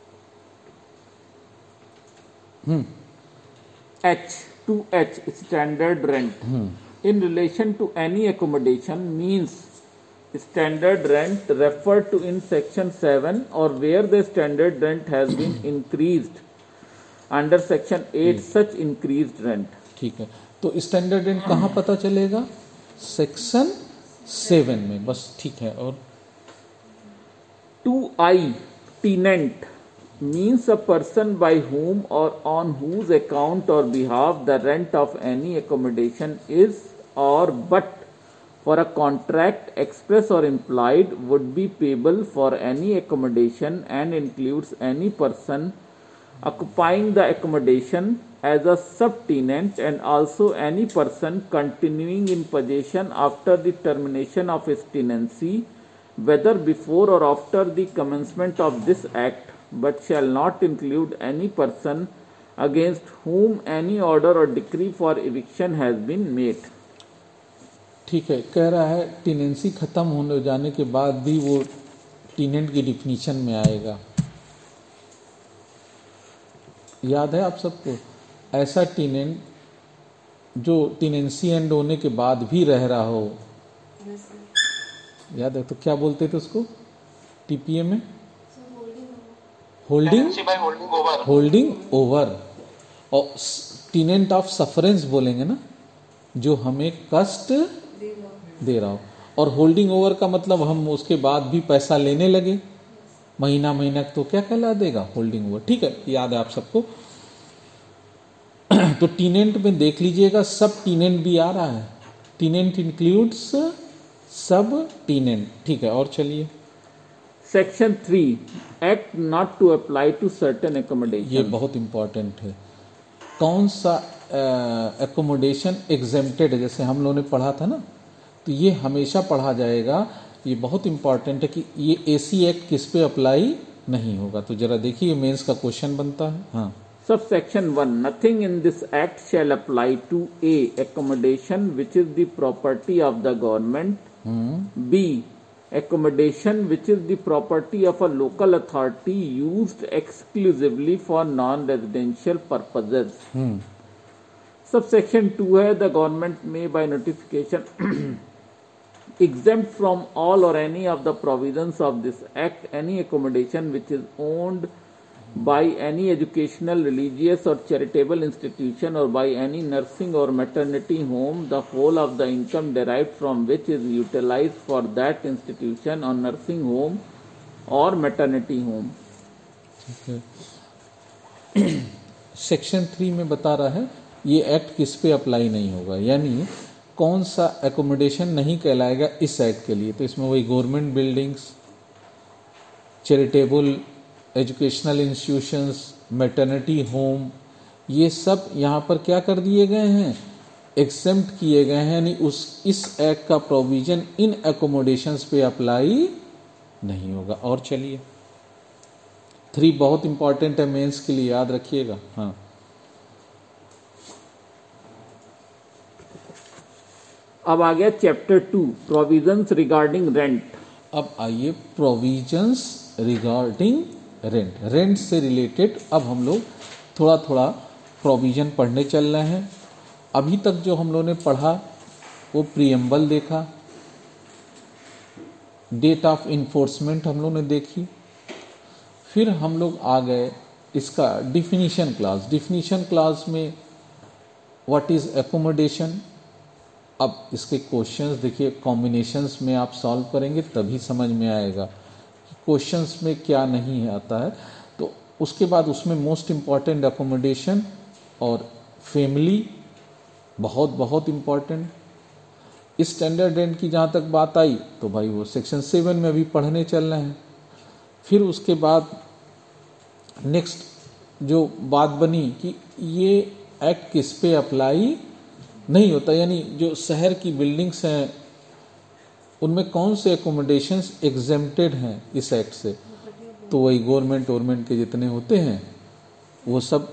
हम्म H two H standard rent in relation to any accommodation means standard rent referred to in section seven or where the standard rent has been increased under section eight such increased rent। ठीक है, तो standard rent कहाँ पता चलेगा? Section seven में, बस। ठीक है। और two I tenant means a person by whom or on whose account or behalf the rent of any accommodation is or but for a contract express or implied would be payable for any accommodation and includes any person occupying the accommodation as a subtenant and also any person continuing in possession after the termination of his tenancy, whether before or after the commencement of this act, but shall not include any person against whom any order or decree for eviction has been made। ठीक है, कह रहा है tenancy खत्म होने जाने के बाद भी वो टेनेंट की डिफिनीशन में आएगा। याद है आप सबको? ऐसा टेनेंट जो टेनेंसी एंड होने के बाद भी रह रहा हो, याद है? तो क्या बोलते थे उसको टीपीए में? Holding Tenancy by holding over। Holding over. और टेनेंट ऑफ सफरेंस बोलेंगे ना, जो हमें कष्ट दे रहा हो। और होल्डिंग ओवर का मतलब हम उसके बाद भी पैसा लेने लगे महीना महीना, तो क्या कहला देगा? Holding over. ठीक है, याद है आप सबको? तो टेनेंट में देख लीजिएगा, सब टेनेंट भी आ रहा है। Tenant includes sub tenant. ठीक है, और चलिए। Section three act not to apply to certain accommodation. ये बहुत इंपॉर्टेंट है। कौन सा एकोमोडेशन एग्जेम्प्टेड है? जैसे हम लोगों ने पढ़ा था ना, तो ये हमेशा पढ़ा जाएगा। ये बहुत इंपॉर्टेंट है कि ये एसी एक्ट किस पे अप्लाई नहीं होगा। तो जरा देखिए, मेंस का क्वेश्चन बनता है। हाँ, sub section one nothing in this act shall apply to a accommodation which is the property of the government, B accommodation which is the property of a local authority used exclusively for non-residential purposes। Subsection two है the government may by notification exempt from all or any of the provisions of this act any accommodation which is owned by any educational, religious or charitable institution or by any nursing or maternity home, the whole of the income derived from which is utilized for that institution or nursing home or maternity home। Section three में बता रहा है ये act किस पे apply नहीं होगा, यानी कौन सा एकोमोडेशन नहीं कहलाएगा इस एक्ट के लिए। तो इसमें वही government buildings, charitable, educational institutions, maternity home, ये सब यहाँ पर क्या कर दिए गए हैं? एक्सेम्प्ट किए गए हैं, यानी उस इस एक्ट का प्रोविजन इन एकोमोडेशंस पे अप्लाई नहीं होगा। और चलिए, थ्री बहुत इंपॉर्टेंट है मेंस के लिए, याद रखिएगा। हाँ, अब आ गया chapter two provisions regarding rent. अब आइए प्रोविजंस रिगार्डिंग रेंट। रेंट से रिलेटेड अब हम लोग थोड़ा थोड़ा प्रोविजन पढ़ने चल रहे हैं। अभी तक जो हम लोगों ने पढ़ा वो प्रीएम्बल देखा, डेट ऑफ इन्फोर्समेंट हम लोग ने देखी, फिर हम लोग आ गए इसका डिफिनीशन क्लास। डिफिनीशन क्लास में व्हाट इज एकोमोडेशन। अब इसके क्वेश्चंस देखिए, कॉम्बिनेशंस में आप सॉल्व करेंगे तभी समझ में आएगा कि क्वेश्चंस में क्या नहीं आता है। तो उसके बाद उसमें मोस्ट इम्पॉर्टेंट एकोमोडेशन और फैमिली बहुत बहुत इम्पॉर्टेंट। स्टैंडर्ड रेंट की जहाँ तक बात आई तो भाई वो सेक्शन सेवन में अभी पढ़ने चल रहे हैं। फिर उसके बाद नेक्स्ट जो बात बनी कि ये एक्ट किस पे अप्लाई नहीं होता, यानी जो शहर की बिल्डिंग्स हैं उनमें कौन से एकोमोडेशंस एग्जेम्प्टेड हैं इस एक्ट से। तो वही गवर्नमेंट गवर्नमेंट के जितने होते हैं वो सब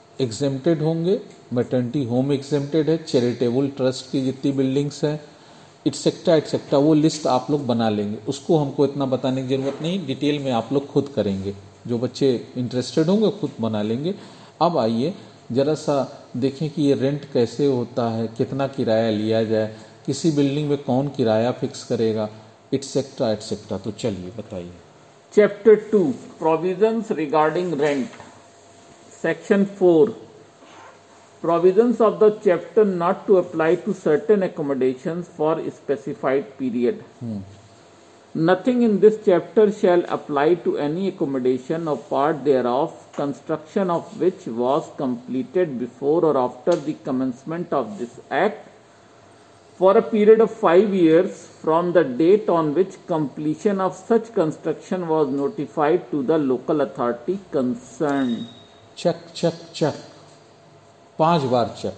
एग्जेम्प्टेड होंगे। मैटरनिटी होम एग्जेम्प्टेड है, चैरिटेबल ट्रस्ट की जितनी बिल्डिंग्स हैं इट्सेट्रा इट्सेट्रा, वो लिस्ट आप लोग बना लेंगे, उसको हमको इतना बताने की ज़रूरत नहीं, डिटेल में आप लोग खुद करेंगे, जो बच्चे इंटरेस्टेड होंगे खुद बना लेंगे। अब आइए ज़रा सा देखें कि ये रेंट कैसे होता है, कितना किराया लिया जाए, किसी बिल्डिंग में कौन किराया फिक्स करेगा, इट्सेट्रा इट्सेट्रा। तो चलिए बताइए। Chapter two, provisions regarding rent, section four, provisions of the chapter not to apply to certain accommodations for a specified period. Hmm. Nothing in this chapter shall apply to any accommodation or part thereof, construction of which was completed before or after the commencement of this act, for a period of five years from the date on which completion of such construction was notified to the local authority concerned. चक चक चक, पांच बार चक।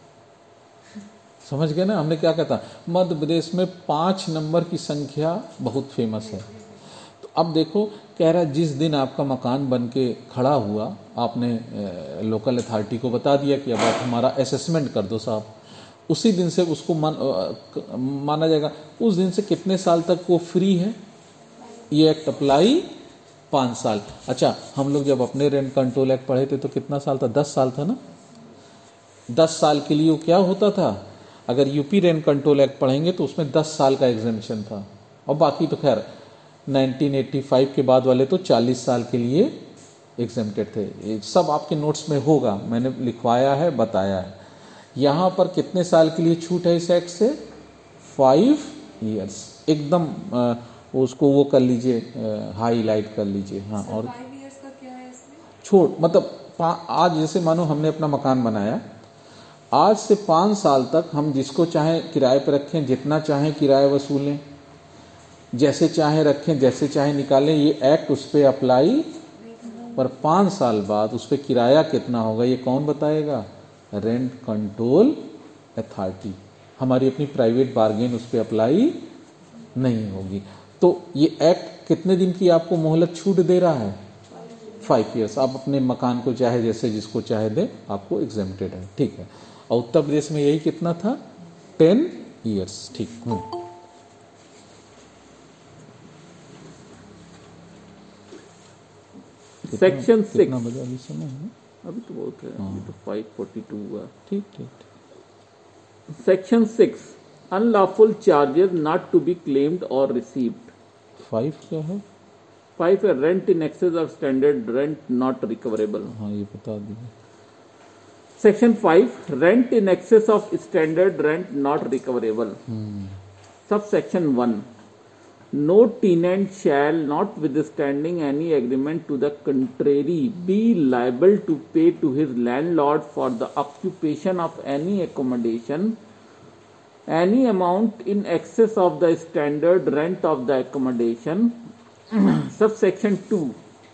समझ गए ना हमने क्या कहता, मध्य प्रदेश में पांच नंबर की संख्या बहुत फेमस है। तो अब देखो कह रहा है जिस दिन आपका मकान बन के खड़ा हुआ, आपने लोकल अथॉरिटी को बता दिया कि अब आप हमारा असेसमेंट कर दो साहब, उसी दिन से उसको मान, माना जाएगा उस दिन से कितने साल तक वो फ्री है, ये एक्ट अप्लाई पाँच साल। अच्छा, हम लोग जब अपने रेंट कंट्रोल एक्ट पढ़े थे तो कितना साल था, दस साल था ना। दस साल के लिए वो क्या होता था, अगर यूपी रेंट कंट्रोल एक्ट पढ़ेंगे तो उसमें दस साल का एग्जेम्पशन था, और बाकी तो खैर नाइनटीन एटी फाइव के बाद वाले तो चालीस साल के लिए एग्जेम्प्टेड थे। ये सब आपके नोट्स में होगा, मैंने लिखवाया है, बताया है। यहाँ पर कितने साल के लिए छूट है इस एक्ट से, फाइव इयर्स, एकदम आ, उसको वो कर लीजिए, हाईलाइट कर लीजिए। हाँ, और फाइव इयर्स का क्या है इसमें? छूट मतलब आज जैसे मानो हमने अपना मकान बनाया, आज से पाँच साल तक हम जिसको चाहें किराए पर रखें, जितना चाहें किराया वसूलें, जैसे चाहें रखें, जैसे चाहें निकालें, ये एक्ट उस पर अप्लाई, पर पाँच साल बाद उस पर किराया कितना होगा ये कौन बताएगा, रेंट कंट्रोल अथॉरिटी। हमारी अपनी प्राइवेट बार्गेन उस पर अप्लाई नहीं होगी। तो ये एक्ट कितने दिन की आपको मोहलत छूट दे रहा है, फाइव इयर्स। आप अपने मकान को चाहे जैसे जिसको चाहे दे, आपको एग्जेम्प्टेड है, ठीक है। और उत्तर प्रदेश में यही कितना था, टेन इयर्स, ठीक। सेक्शन सिक्स, बजा अभी समय है, अभी तो बहुत है, अभी तो फाइव फोर्टी टू हुआ, ठीक ठीक। Section six, unlawful charges not to be claimed or received. Five क्या है, फाइव है rent in excess of standard rent not recoverable. हाँ ये बता दीजिए। Section five, rent in excess of standard rent not recoverable. Sub section one, no tenant shall, notwithstanding any agreement to the contrary, be liable to pay to his landlord for the occupation of any accommodation any amount in excess of the standard rent of the accommodation. Subsection two,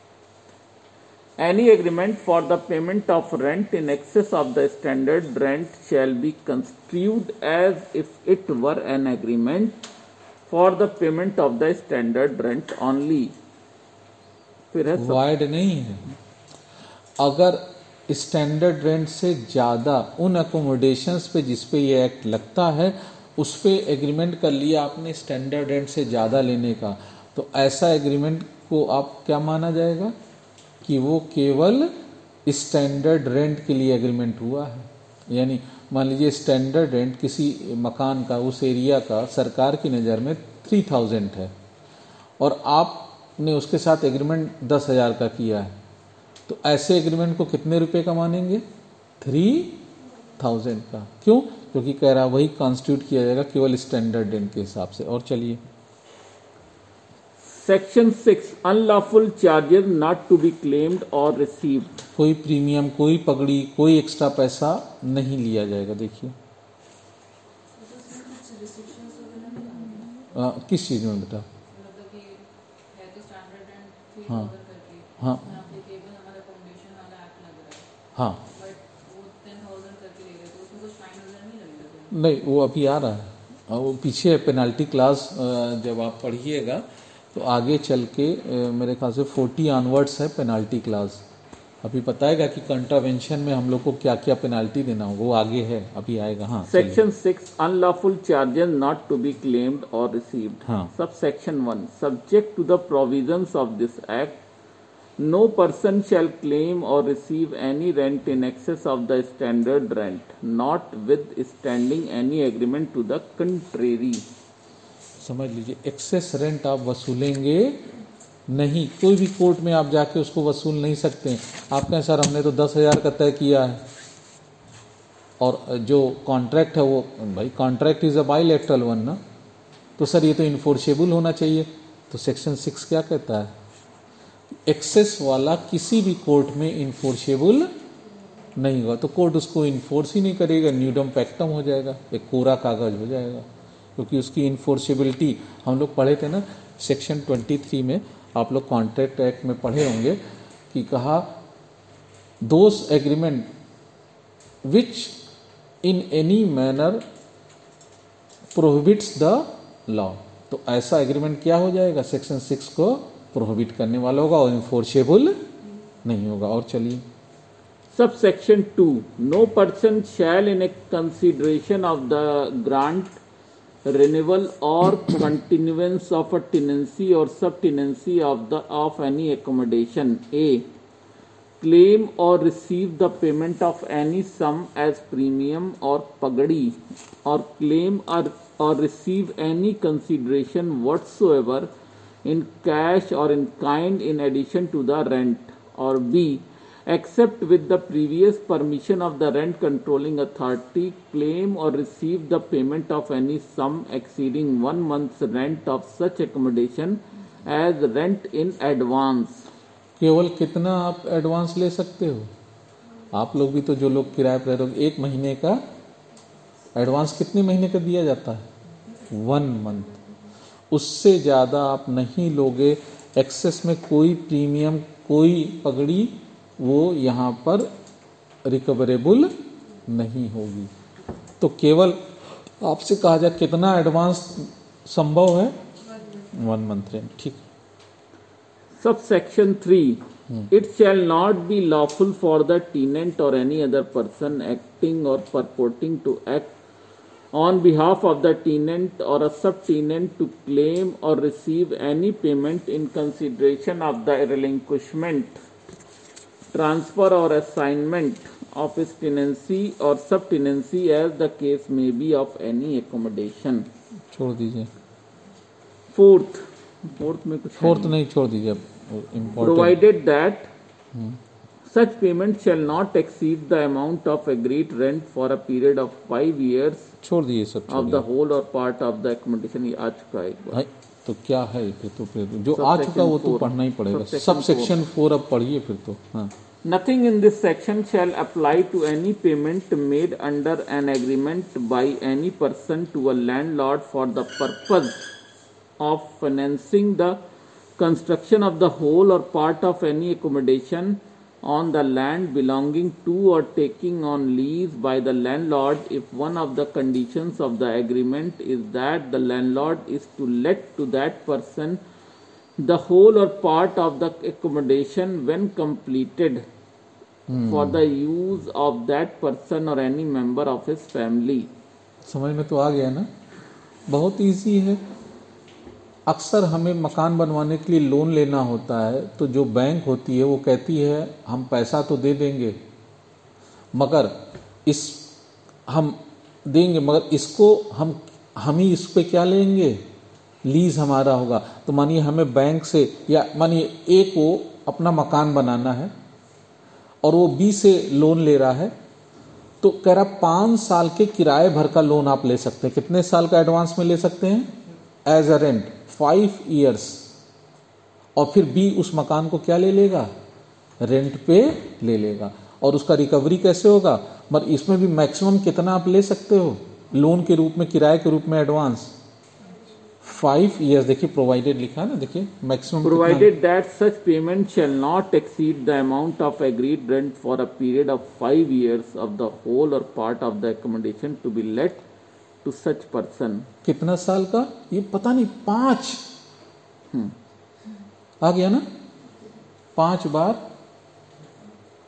any agreement for the payment of rent in excess of the standard rent shall be construed as if it were an agreement for the payment of the standard rent only. फिर है wide नहीं है, अगर standard rent से ज़्यादा उन accommodations पे जिस पे ये एक्ट लगता है उस पे एग्रीमेंट कर लिया आपने स्टैंडर्ड रेंट से ज़्यादा लेने का, तो ऐसा एग्रीमेंट को आप क्या माना जाएगा कि वो केवल स्टैंडर्ड रेंट के लिए एग्रीमेंट हुआ है। यानी मान लीजिए स्टैंडर्ड रेंट किसी मकान का, उस एरिया का सरकार की नज़र में थ्री थाउजेंड है और आपने उसके साथ एग्रीमेंट दस हज़ार का किया है, तो ऐसे एग्रीमेंट को कितने रुपए का मानेंगे, थ्री थाउजेंड का। क्यों? क्योंकि कह रहा वही कॉन्स्टिट्यूट किया जाएगा केवल स्टैंडर्ड रेंट के हिसाब से। और चलिए section six, unlawful charges not to be claimed or received. कोई प्रीमियम, कोई पगड़ी, कोई एक्स्ट्रा पैसा नहीं लिया जाएगा। देखिए आ, किस चीज में बेटा, हाँ हाँ हाँ नहीं, वो अभी आ रहा है, वो पीछे पेनाल्टी क्लास जब आप पढ़िएगा तो आगे चल के मेरे ख्याल से फोर्टी ऑनवर्ड्स है पेनाल्टी क्लास, अभी बताएगा कि कंट्रावेंशन में हम लोग को क्या क्या पेनाल्टी देना हो, वो आगे है, अभी आएगा। हाँ section six unlawful charges not to be claimed or received. हाँ। Sub section one subject to the provisions of this act no person shall claim or receive any rent in excess of the standard rent notwithstanding any agreement to the contrary। समझ लीजिए, access rent आप वसूलेंगे नहीं, कोई भी court में आप जाके उसको वसूल नहीं सकते। आप कहें सर हमने तो दस हजार का तय किया है, और जो कॉन्ट्रैक्ट है वो, भाई contract is a bilateral one ना, तो सर ये तो इन्फोर्सेबल होना चाहिए। तो सेक्शन सिक्स क्या कहता है, एक्सेस वाला किसी भी कोर्ट में इन्फोर्सेबल नहीं होगा, तो कोर्ट उसको इन्फोर्स ही नहीं करेगा, न्यूडम पैक्टम हो जाएगा, एक कोरा कागज हो जाएगा, क्योंकि उसकी इन्फोर्सेबिलिटी हम लोग पढ़े थे ना सेक्शन तेईस में, आप लोग कॉन्ट्रैक्ट एक्ट में पढ़े होंगे कि कहा those agreement which in any manner prohibits the law. तो ऐसा एग्रीमेंट क्या हो जाएगा, सेक्शन सिक्स को प्रोहिबिट करने वाला होगा और इन्फोर्सेबल नहीं होगा। और चलिए sub section two no person shall in a consideration of the grant renewal or continuance of a tenancy or subtenancy of the of any accommodation a claim or receive the payment of any sum as premium or pagadi or claim or or receive any consideration whatsoever in cash or in kind in addition to the rent, or b except with the previous permission of the rent controlling authority claim or receive the payment of any sum exceeding one month's rent of such accommodation as rent in advance। केवल कितना आप advance ले सकते हो? आप लोग भी तो, जो लोग किराए पर रह रहे हो, एक महीने का एडवांस कितने महीने का दिया जाता है? One month. उससे ज़्यादा आप नहीं लोगे। एक्सेस में कोई प्रीमियम, कोई पगड़ी वो यहाँ पर रिकवरेबल नहीं होगी। तो केवल आपसे कहा जाए कितना एडवांस संभव है? One month rent. ठीक। Sub section three it shall not be lawful for the tenant or any other person acting or purporting to act on behalf of the tenant or a sub tenant to claim or receive any payment in consideration of the relinquishment, transfer or assignment of his tenancy or subtenancy as the case may be of any accommodation। छोड़ दीजिए। Fourth fourth में कुछ fourth नहीं, छोड़ दीजिए। Provided that such payment shall not exceed the amount of agreed rent for a period of five years छोड़ दीजिए सब of the whole or part of the accommodation। ये आ चुका है एक बार। तो क्या है फिर? तो फिर जो आ चुका वो तो पढ़ना ही पड़ेगा। सब सेक्शन फोर अब पढ़िए फिर तो। हाँ। Nothing in this section shall apply to any payment made under an agreement by any person to a landlord for the purpose of financing the construction of the whole or part of any accommodation on the land belonging to or taking on lease by the landlord if one of the conditions of the agreement is that the landlord is to let to that person the whole or part of the accommodation when completed hmm. for the use of that person or any member of his family। समझ में तो आ गया ना? बहुत easy है। अक्सर हमें मकान बनवाने के लिए लोन लेना होता है, तो जो बैंक होती है वो कहती है हम पैसा तो दे देंगे, मगर इस हम देंगे मगर इसको हम हम ही इस पे क्या लेंगे? लीज हमारा होगा। तो मानिए हमें बैंक से, या मानिए ए को अपना मकान बनाना है और वो बी से लोन ले रहा है, तो कह रहा पाँच साल के किराए भर का लोन आप ले सकते हैं। कितने साल का एडवांस में ले सकते हैं? As a rent five years. और फिर बी उस मकान को क्या ले लेगा? रेंट पे ले लेगा। और उसका रिकवरी कैसे होगा? मगर इसमें भी मैक्सिमम कितना आप ले सकते हो लोन के रूप में, किराए के रूप में एडवांस? Five years. देखिए प्रोवाइडेड लिखा है ना, देखिए maximum provided that such payment shall not exceed the amount of agreed rent for a period of five years of the whole or part of the accommodation to be let to such person. कितना साल का? ये पता नहीं, पांच आ गया ना? पांच बार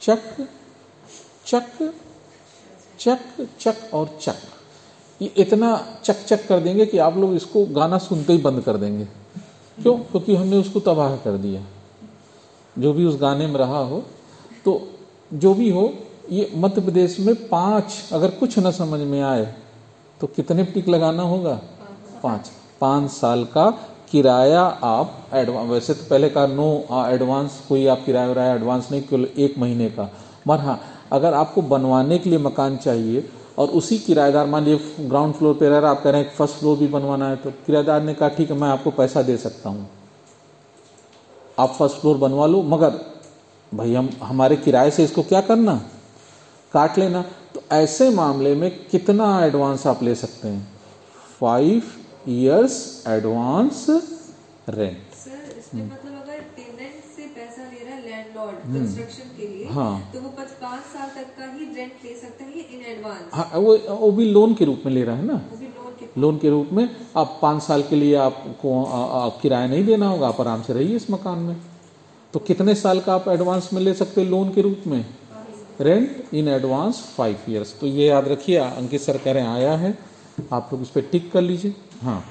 चक चक चक चक और चक, ये इतना चक चक कर देंगे कि आप लोग इसको गाना सुनते ही बंद कर देंगे। क्यों? क्योंकि हमने उसको तबाह कर दिया, जो भी उस गाने में रहा हो। तो जो भी हो, ये मध्य प्रदेश में पांच, अगर कुछ न समझ में आए तो कितने टिक लगाना होगा? पांच। पांच साल का किराया आप एडवांस, वैसे तो पहले का नो एडवांस, कोई आप किराया वराया एडवांस नहीं, केवल एक महीने का। मगर हाँ, अगर आपको बनवाने के लिए मकान चाहिए और उसी किराएदार, मान लीजिए ग्राउंड फ्लोर पे रह रहा, आप कह रहे हैं फर्स्ट फ्लोर भी बनवाना है, तो किराएदार ने कहा ठीक है मैं आपको पैसा दे सकता हूँ, आप फर्स्ट फ्लोर बनवा लो, मगर भाई हम हमारे किराए से इसको क्या करना, काट लेना। तो ऐसे मामले में कितना एडवांस आप ले सकते हैं? Five years advance rent. Sir इसमें मतलब अगर टेनेंट से पैसा ले रहा है लैंडलॉर्ड कंस्ट्रक्शन के लिए, हाँ। तो वो पाँच साल तक का ही रेंट ले सकता है इन एडवांस। हाँ, वो वो भी लोन के रूप में ले रहा है ना, वो भी लोन के लोन के रूप में। आप पाँच साल के लिए आपको आ, आ, किराया नहीं देना होगा, आप आराम से रहिए इस मकान में। तो कितने साल का आप एडवांस में ले सकते हैं लोन के रूप में? Rent in advance five years. तो ये याद रखिए, अंकित सर कह रहे हैं आया है, आप लोग इस पर टिक कर लीजिए। हाँ,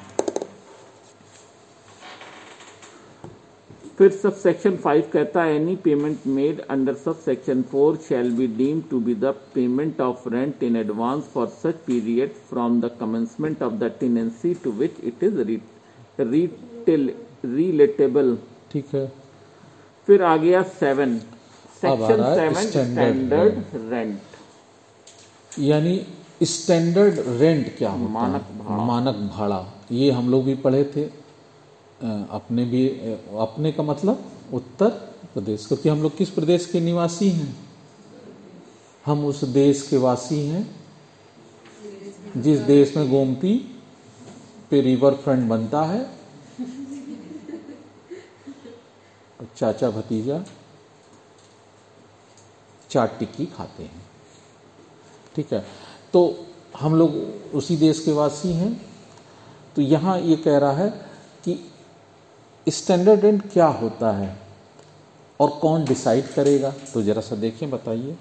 फिर सब सेक्शन फाइव कहता है एनी पेमेंट मेड अंडर सब section four shall be deemed to be the payment of rent in advance for such period from the commencement of the tenancy to which it is relatable. ठीक है। फिर आ गया seven, अब आ section रहा है seven standard standard rent, यानी standard rent क्या होता मानक है? भाड़ा। मानक भाड़ा। ये हम लोग भी पढ़े थे, अपने भी, अपने का मतलब उत्तर प्रदेश, क्योंकि हम लोग किस प्रदेश के निवासी हैं? हम उस देश के वासी हैं जिस देश में गोमती पे रिवर फ्रंट बनता है, चाचा भतीजा चाट टिक्की खाते हैं। ठीक है, तो हम लोग उसी देश के वासी हैं। तो यहाँ ये कह रहा है कि स्टैंडर्ड रेंट क्या होता है और कौन डिसाइड करेगा? तो जरा सा देखें, बताइए।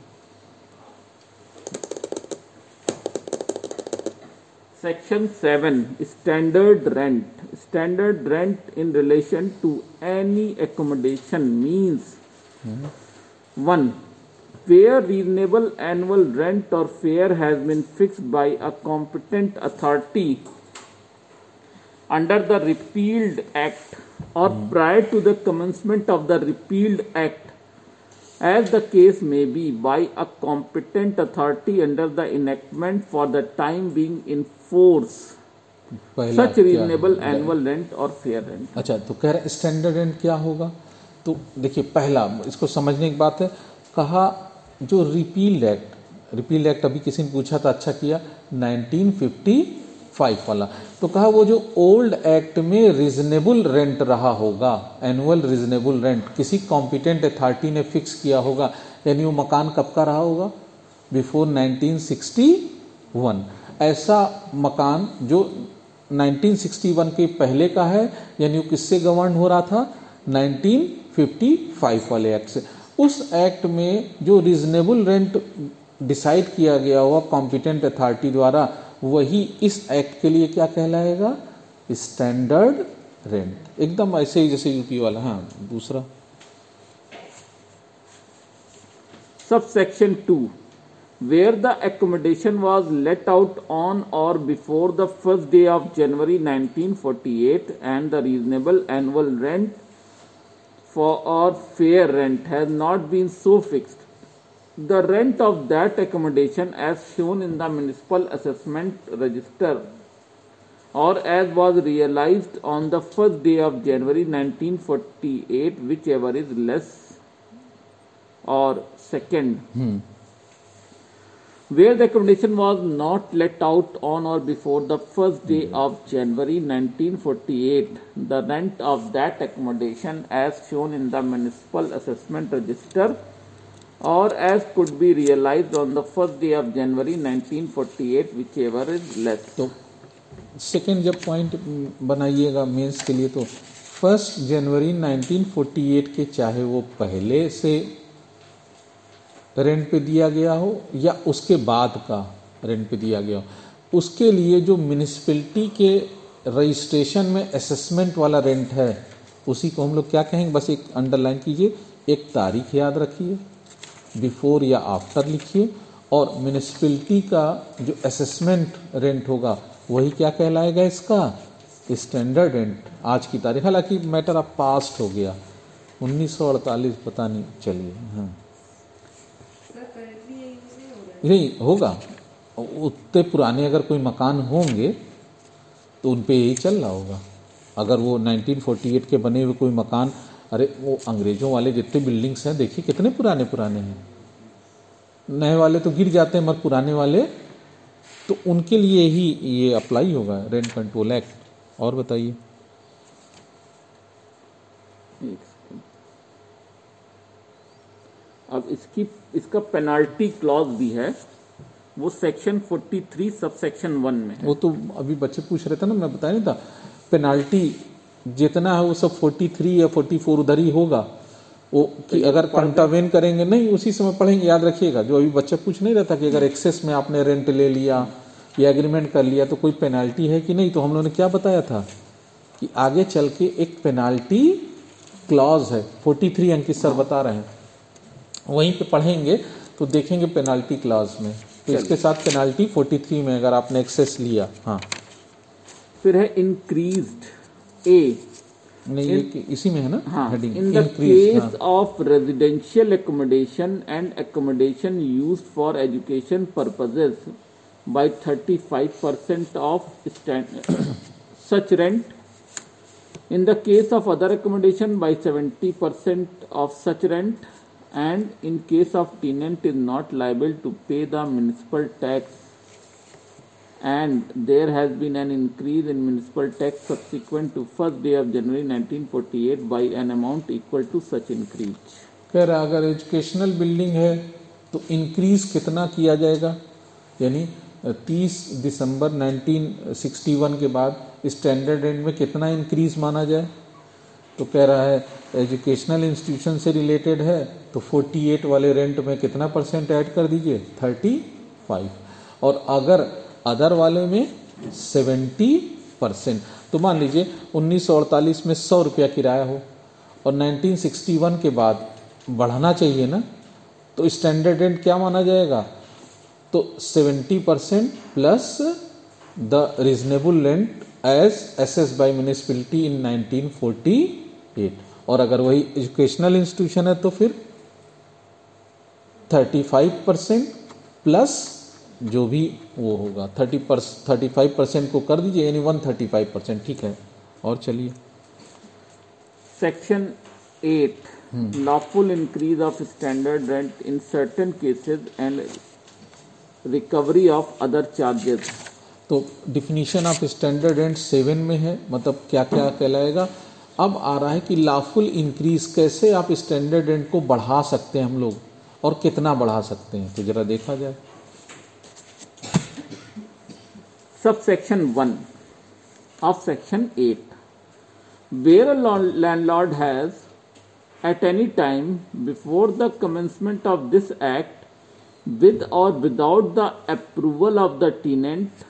Section seven standard rent, standard rent in relation to any accommodation means one, where reasonable annual rent or fare has been fixed by a competent authority under the repealed act or prior to the commencement of the repealed act, as the case may be, by a competent authority under the enactment for the time being in force, पहला such क्या reasonable है? annual rent or fair rent। अच्छा, तो कह रहे standard rent क्या होगा? तो देखिए, पहला इसको समझने की बात है, कहा जो रिपील्ड एक्ट, रिपील्ड एक्ट अभी किसी ने पूछा था, अच्छा किया, नाइनटीन फिफ्टी फाइव वाला। तो कहा वो जो ओल्ड एक्ट में रिजनेबल रेंट रहा होगा, एनुअल रिजनेबल रेंट किसी कॉम्पिटेंट अथॉरिटी ने फिक्स किया होगा, यानी वो मकान कब का रहा होगा? Before nineteen sixty one. ऐसा मकान जो नाइनटीन सिक्सटी वन के पहले का है, यानी वो किससे गवर्न हो रहा था? नाइनटीन फिफ्टी फाइव वाले एक्ट से। उस एक्ट में जो रीजनेबल रेंट डिसाइड किया गया हुआ कॉम्पिटेंट अथॉरिटी द्वारा, वही इस एक्ट के लिए क्या कहलाएगा? Standard rent. एकदम ऐसे ही जैसे यूपी वाला। हाँ, दूसरा sub section two, where the accommodation was let out on or before the first day of January nineteen forty-eight and the reasonable annual rent for or fair rent has not been so fixed, the rent of that accommodation as shown in the municipal assessment register or as was realized on the first day of January nineteen forty-eight, whichever is less, or second, hmm where the accommodation was not let out on or before the first day of January nineteen forty-eight, the rent of that accommodation as shown in the municipal assessment register or as could be realized on the first day of January nineteen forty-eight, whichever is less। तो second जब point बनाइएगा mains के लिए, तो first जनवरी nineteen forty eight के, चाहे वो पहले से रेंट पे दिया गया हो या उसके बाद का रेंट पे दिया गया हो, उसके लिए जो म्यूनिसिपैलिटी के रजिस्ट्रेशन में असेसमेंट वाला रेंट है उसी को हम लोग क्या कहेंगे, बस एक अंडरलाइन कीजिए, एक तारीख याद रखिए, बिफोर या आफ्टर लिखिए, और म्यूनिसिपैलिटी का जो असेसमेंट रेंट होगा वही क्या कहलाएगा, इसका स्टैंडर्ड रेंट आज की तारीख। हालांकि मैटर अब पास्ट हो गया, उन्नीस सौ अड़तालीस पता नहीं, चलिए हाँ सर करंटली ये यूज नहीं हो रहा है। नहीं होगा, उतने पुराने अगर कोई मकान होंगे तो उन पे यही चल रहा होगा। अगर वो उन्नीस सौ अड़तालीस के बने हुए कोई मकान, अरे वो अंग्रेजों वाले जितने बिल्डिंग्स हैं देखिए कितने पुराने पुराने हैं, नए वाले तो गिर जाते हैं मगर पुराने वाले, तो उनके लिए ही ये अप्लाई होगा रेंट कंट्रोल एक्ट। और बताइए। अब इसकी इसका पेनाल्टी क्लॉज भी है, वो सेक्शन तैंतालीस सब सेक्शन वन में है। वो तो अभी बच्चे पूछ रहे थे ना, मैं बताया नहीं था, पेनाल्टी जितना है वो सब तैंतालीस या चौवालीस उधर ही होगा, वो कि अगर कंटावेन करेंगे नहीं उसी समय पढ़ेंगे, याद रखिएगा। जो अभी बच्चा पूछ नहीं रहा था कि अगर एक्सेस में आपने रेंट ले लिया या एग्रीमेंट कर लिया तो कोई पेनाल्टी है कि नहीं, तो हम लोगों ने क्या बताया था कि आगे चल के एक पेनाल्टी क्लॉज है, तैंतालीस अंकित सर बता रहे हैं, वहीं पे पढ़ेंगे तो देखेंगे पेनाल्टी क्लॉज में, तो इसके साथ पेनाल्टी तैंतालीस में अगर आपने एक्सेस लिया। हाँ फिर है इंक्रीज्ड ए, नहीं ये कि- इसी में है ना हाँ, heading, in the increase, case हाँ। of residential accommodation and accommodation used for education purposes by thirty-five percent of stand, such rent. In the case of other accommodation by seventy percent of such rent, and in case of tenant is not liable to pay the municipal tax, and there has been an increase in municipal tax subsequent to first day of January nineteen forty-eight by an amount equal to such increase. कह रहा अगर educational building है तो increase कितना किया जाएगा, यानी तीस दिसंबर उन्नीस सौ इकसठ के बाद स्टैंडर्ड रेंट में कितना इंक्रीज माना जाए, तो कह रहा है एजुकेशनल इंस्टीट्यूशन से रिलेटेड है तो अड़तालीस वाले रेंट में कितना परसेंट ऐड कर दीजिए, पैंतीस, और अगर अदर वाले में सत्तर परसेंट। तो मान लीजिए उन्नीस सौ अड़तालीस में सौ रुपया किराया हो और उन्नीस सौ इकसठ के बाद बढ़ाना चाहिए ना, तो स्टैंडर्ड रेंट क्या माना जाएगा, तो सत्तर percent plus the reasonable rent as assessed by municipality in उन्नीस सौ अड़तालीस, और अगर वही एजुकेशनल इंस्टीट्यूशन है तो फिर पैंतीस परसेंट प्लस जो भी वो होगा तीस पर पैंतीस परसेंट को कर दीजिए, यानी एक सौ पैंतीस परसेंट। ठीक है, और चलिए। Section eight, lawful increase of standard rent in certain cases and recovery of other charges. तो definition of standard rent seven में है, मतलब क्या क्या कहलाएगा। अब आ रहा है कि लॉफुल इंक्रीज, कैसे आप स्टैंडर्ड रेंट को बढ़ा सकते हैं हम लोग और कितना बढ़ा सकते हैं, तो जरा देखा जाए। Subsection one of section eight, where a law- landlord has at any time before the commencement of this act, with or without the approval of the tenant,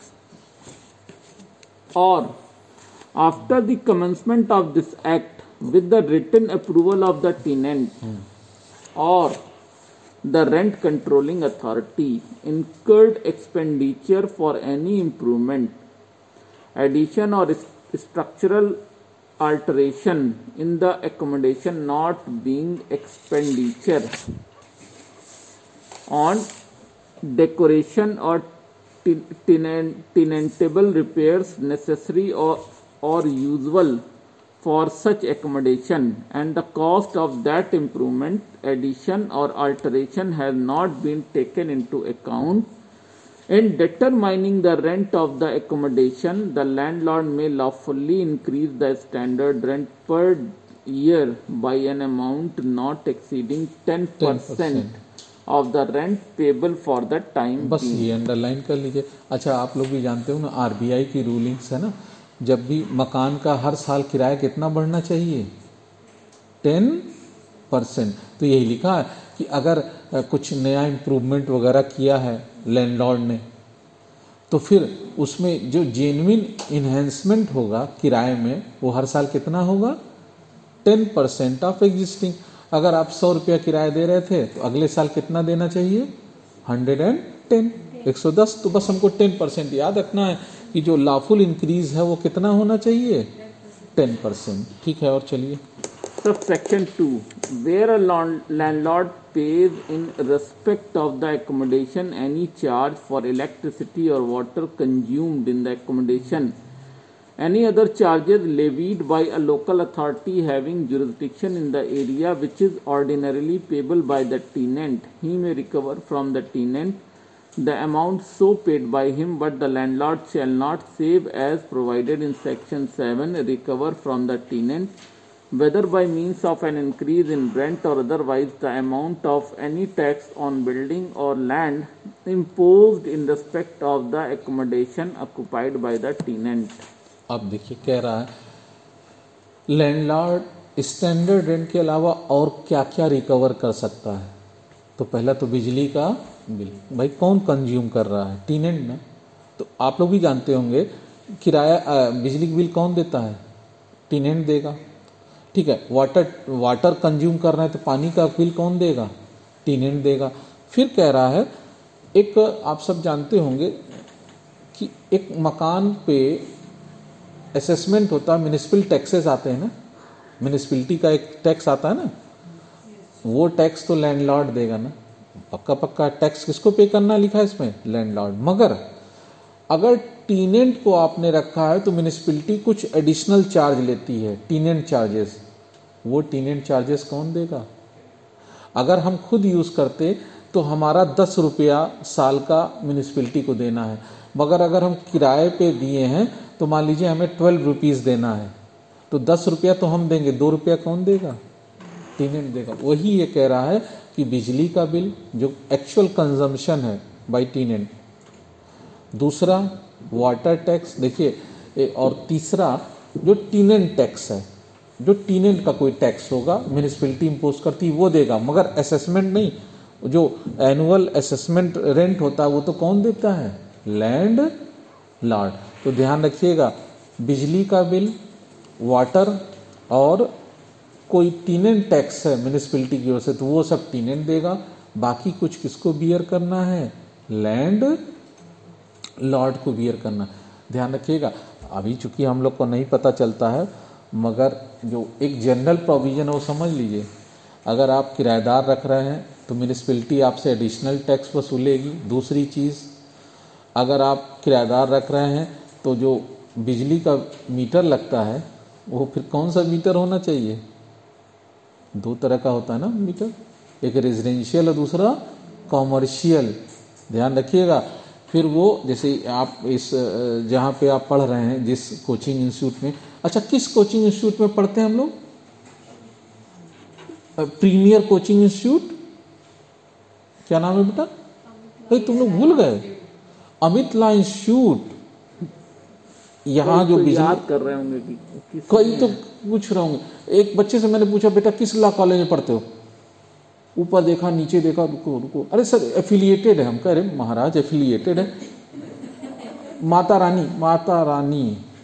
or after the commencement of this act with the written approval of the tenant or the rent controlling authority, incurred expenditure for any improvement, addition or st- structural alteration in the accommodation not being expenditure on decoration or ten- tenant- tenantable repairs necessary or, or usual for such accommodation, and the cost of that improvement, addition or alteration has not been taken into account in determining the rent of the accommodation, the landlord may lawfully increase the standard rent per year by an amount not exceeding ten percent of the rent payable for the time बस being. ये underline कर लीजिए। अच्छा, आप लोग भी जानते हो ना आरबीआई की रूलिंग्स है ना, जब भी मकान का हर साल किराया कितना बढ़ना चाहिए, टेन परसेंट। तो यही लिखा है कि अगर अ, कुछ नया इम्प्रूवमेंट वगैरह किया है लैंडलॉर्ड ने, तो फिर उसमें जो जेन्युइन इन्हेंसमेंट होगा किराए में वो हर साल कितना होगा, टेन परसेंट ऑफ एग्जिस्टिंग। अगर आप सौ रुपया किराया दे रहे थे तो अगले साल कितना देना चाहिए, हंड्रेड एंड टेन, एक सौ दस। तो बस हमको टेन परसेंट याद रखना है कि जो लॉफुल इंक्रीज है वो कितना होना चाहिए, टेन परसेंट। ठीक है, और चलिए Subsection two. Where a land- landlord pays in respect of the accommodation any charge for electricity or water consumed in the accommodation, any other charges levied by a local authority having jurisdiction in the area which is ordinarily payable by the tenant, he may recover from the tenant the amount so paid by him, but the landlord shall not save as provided in section seven, recover from the tenant whether by means of an increase in rent or otherwise the amount of any tax on building or land imposed in respect of the accommodation occupied by the tenant. अब देखिए कह रहा है landlord standard rent के अलावा और क्या क्या रिकवर कर सकता है। तो पहला तो बिजली का बिल, भाई कौन कंज्यूम कर रहा है, टीनेंट ना। तो आप लोग भी जानते होंगे किराया बिजली का बिल कौन देता है, टीनेंट देगा। ठीक है, वाटर वाटर कंज्यूम कर रहे हैं तो पानी का बिल कौन देगा, टीनेंट देगा। फिर कह रहा है एक, आप सब जानते होंगे कि एक मकान पे असेसमेंट होता है, म्यूनिसिपल टैक्सेस आते हैं ना, म्यूनिसिपलिटी का एक टैक्स आता है ना, वो टैक्स तो लैंडलॉर्ड देगा ना। पक्का पक्का टैक्स किसको पे करना लिखा है इसमें, लैंडलॉर्ड। मगर अगर टीनेंट को आपने रखा है तो म्यूनिसिपलिटी कुछ एडिशनल चार्ज लेती है, टीनेंट चार्जेस। वो टीनेंट चार्जेस कौन देगा। अगर हम खुद यूज करते तो हमारा दस रुपया साल का म्यूनिसिपलिटी को देना है, मगर अगर हम किराए पे दिए हैं तो मान लीजिए हमें ट्वेल्व रुपीज देना है, तो दस रुपया तो हम देंगे, दो रुपया कौन देगा, टीनेंट देगा। वही ये कह रहा है कि बिजली का बिल जो एक्चुअल कंजम्पशन है बाय टीनेंट, दूसरा वाटर टैक्स देखिए, और तीसरा जो टीनेंट टैक्स है, जो टीनेंट का कोई टैक्स होगा म्यूनिसिपैलिटी इंपोज करती वो देगा, मगर असेसमेंट नहीं। जो एनुअल असेसमेंट रेंट होता है वो तो कौन देता है, लैंड लॉर्ड। तो ध्यान रखिएगा बिजली का बिल, वाटर और कोई टीनेंट टैक्स है म्यूनिसिपैलिटी की ओर से तो वो सब टीनेंट देगा। बाकी कुछ किसको बियर करना है, लैंड लॉर्ड को बियर करना। ध्यान रखिएगा, अभी चूंकि हम लोग को नहीं पता चलता है, मगर जो एक जनरल प्रोविजन है वो समझ लीजिए। अगर आप किराएदार रख रहे हैं तो म्यूनिसिपैलिटी आपसे एडिशनल टैक्स वसूलेगी। दूसरी चीज़, अगर आप किराएदार रख रहे हैं तो जो बिजली का मीटर लगता है वो फिर कौन सा मीटर होना चाहिए, दो तरह का होता है ना मीटर, एक रेजिडेंशियल और दूसरा कॉमर्शियल। ध्यान रखिएगा। फिर वो जैसे आप इस जहाँ पे आप पढ़ रहे हैं जिस कोचिंग इंस्टीट्यूट में, अच्छा किस कोचिंग इंस्टीट्यूट में पढ़ते हैं हम लोग, प्रीमियर कोचिंग इंस्टीट्यूट, क्या नाम है बेटा, भाई तुम लोग भूल गए, अमित ला इंस्टीट्यूट। यहाँ जो तो याद कर रहे होंगे कि कई तो पूछ रहे होंगे। एक बच्चे से मैंने पूछा बेटा किस लॉ कॉलेज में पढ़ते हो, ऊपर देखा नीचे देखा, रुको रुको, अरे सर एफिलिएटेड है। हम कह रहे महाराज एफिलिएटेड है, माता रानी माता रानी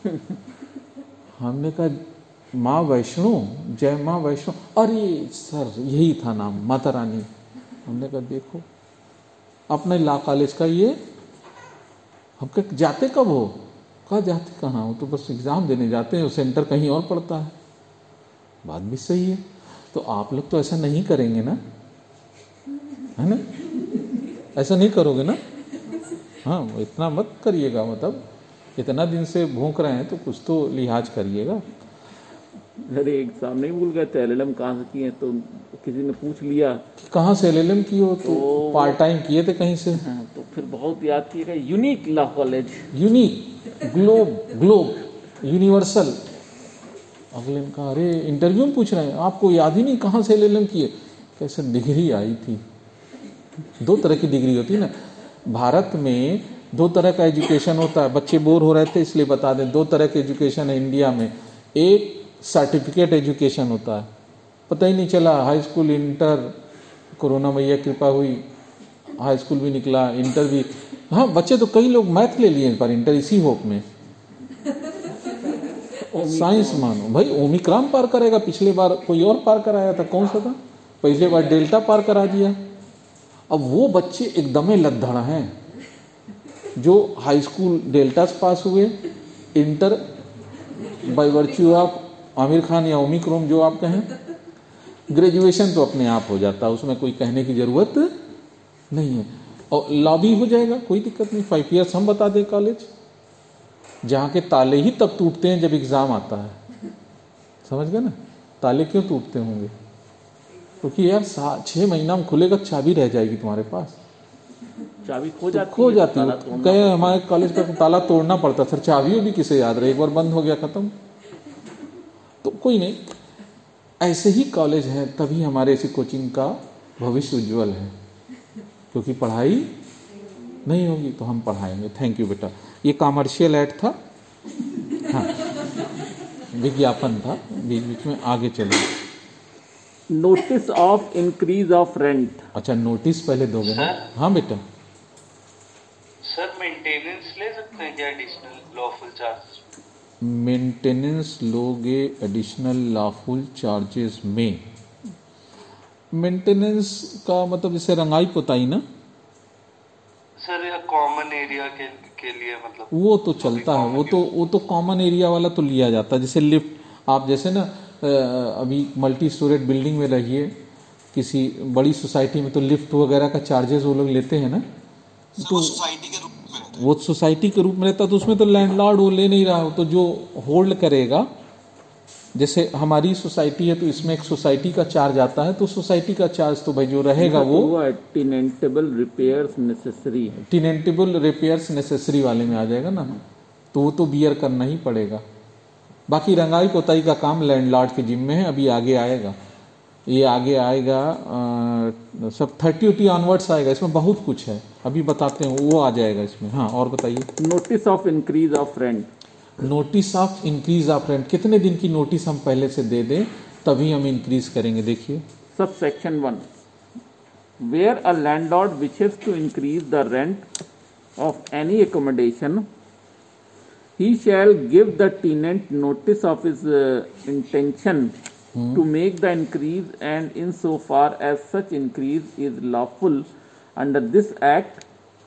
हमने कहा माँ वैष्णो, जय माँ वैष्णो, अरे सर यही था नाम, माता रानी। हमने कहा देखो अपने लॉ कॉलेज का ये, हम कह जाते कब हो, कहा जाते कहाँ हो, तो बस एग्जाम देने जाते हैं, सेंटर कहीं और पड़ता है। बात भी सही है। तो आप लोग तो ऐसा नहीं करेंगे ना, है ना, ऐसा नहीं करोगे ना। हाँ इतना मत करिएगा, मतलब इतना दिन से भूख रहे हैं तो कुछ तो लिहाज करिएगा। अरे एग्जाम नहीं भूल गए थे, एल एल एम कहाँ से किए, तो किसी ने पूछ लिया कहाँ से एल एल एम की हो, तो, तो पार्ट टाइम किए थे कहीं से। हाँ, तो फिर बहुत याद किएगा, unique law college, unique, globe globe universal. अगले ने कहा अरे इंटरव्यू में पूछ रहे हैं आपको याद ही नहीं कहाँ से एल एल एम किए, कैसे डिग्री आई थी। दो तरह की डिग्री होती है ना भारत में, दो तरह का एजुकेशन होता है। बच्चे बोर हो रहे थे इसलिए बता दें, दो तरह के एजुकेशन है इंडिया में। एक सर्टिफिकेट एजुकेशन होता है, पता ही नहीं चला हाई स्कूल, इंटर, कोरोना मैया कृपा हुई, हाई स्कूल भी निकला, इंटर भी। हाँ, बच्चे तो कई लोग मैथ ले लिए पर इंटर इसी होप में। साइंस मानो भाई, ओमिक्रॉन पार करेगा, पिछले बार कोई और पार कराया था, कौन सा था, पिछले बार डेल्टा पार करा दिया। अब वो बच्चे एकदम लद्दड़ हैं जो हाई स्कूल डेल्टा से पास हुए, inter by virtue of Aamir Khan या ओमिक्रॉन जो आप कहें, ग्रेजुएशन तो अपने आप हो जाता है, उसमें कोई कहने की जरूरत नहीं है। और लॉबी हो जाएगा, कोई दिक्कत नहीं। फाइव ईयर्स हम बता दें कॉलेज, जहाँ के ताले ही तब टूटते हैं जब एग्जाम आता है, समझ गए ना। ताले क्यों टूटते होंगे? क्योंकि यार छह महीना में खुलेगा, चाबी रह जाएगी तुम्हारे पास, चाबी खो जाती खो जाती है। कहे हमारे कॉलेज का ताला तोड़ना पड़ता, सर चाबियों भी किसे याद रहे, एक बार बंद हो गया खत्म। तो कोई नहीं, ऐसे ही कॉलेज है, तभी हमारे ऐसी कोचिंग का भविष्य उज्जवल है, क्योंकि पढ़ाई नहीं होगी तो हम पढ़ाएंगे। थैंक यू बेटा। ये कॉमर्शियल ऐड था, हाँ विज्ञापन था, बीच बीच में आगे चले। Notice of increase of rent. अच्छा, नोटिस पहले दोगे ना? हाँ बेटा। सर मेंटेनेंस ले सकते हैं क्या एडिशनल लॉफुल चार्ज? मेंटेनेंस लोगे एडिशनल लॉफुल चार्जेस में? मेंटेनेंस का मतलब जैसे रंगाई पोताई ना सर, या कॉमन एरिया के के लिए मतलब? वो तो चलता है, वो तो वो तो कॉमन एरिया वाला तो लिया जाता है। जैसे लिफ्ट, आप जैसे ना अभी मल्टी स्टोरेज बिल्डिंग में रहिए किसी बड़ी सोसाइटी में, तो लिफ्ट वगैरह का चार्जेस वो लोग लेते हैं ना, तो सोसाइटी के रूप में रहता है। वो सोसाइटी के रूप में रहता है, तो उसमें तो लैंडलॉर्ड वो ले नहीं रहा हो, तो जो होल्ड करेगा, जैसे हमारी सोसाइटी है तो इसमें एक सोसाइटी का चार्ज आता है, तो सोसाइटी का चार्ज तो भाई जो रहेगा वो tenantable repairs necessary, tenantable repairs necessary वाले में आ जाएगा ना, तो वो तो बियर करना ही पड़ेगा। बाकी रंगाई पोताई का काम लैंडलॉर्ड के जिम्मे है, अभी आगे आएगा, ये आगे आएगा आ, सब थर्टी उटी ऑनवर्ड्स आएगा, इसमें बहुत कुछ है, अभी बताते हैं, वो आ जाएगा इसमें। हाँ, और बताइए। Notice of increase of rent. Notice of increase of rent, कितने दिन की नोटिस हम पहले से दे दें तभी हम इंक्रीज करेंगे। देखिए sub section one, where a landlord wishes to increase the rent of any accommodation, he shall give the tenant notice of his uh, intention hmm. to make the increase, and in so far as such increase is lawful under this act,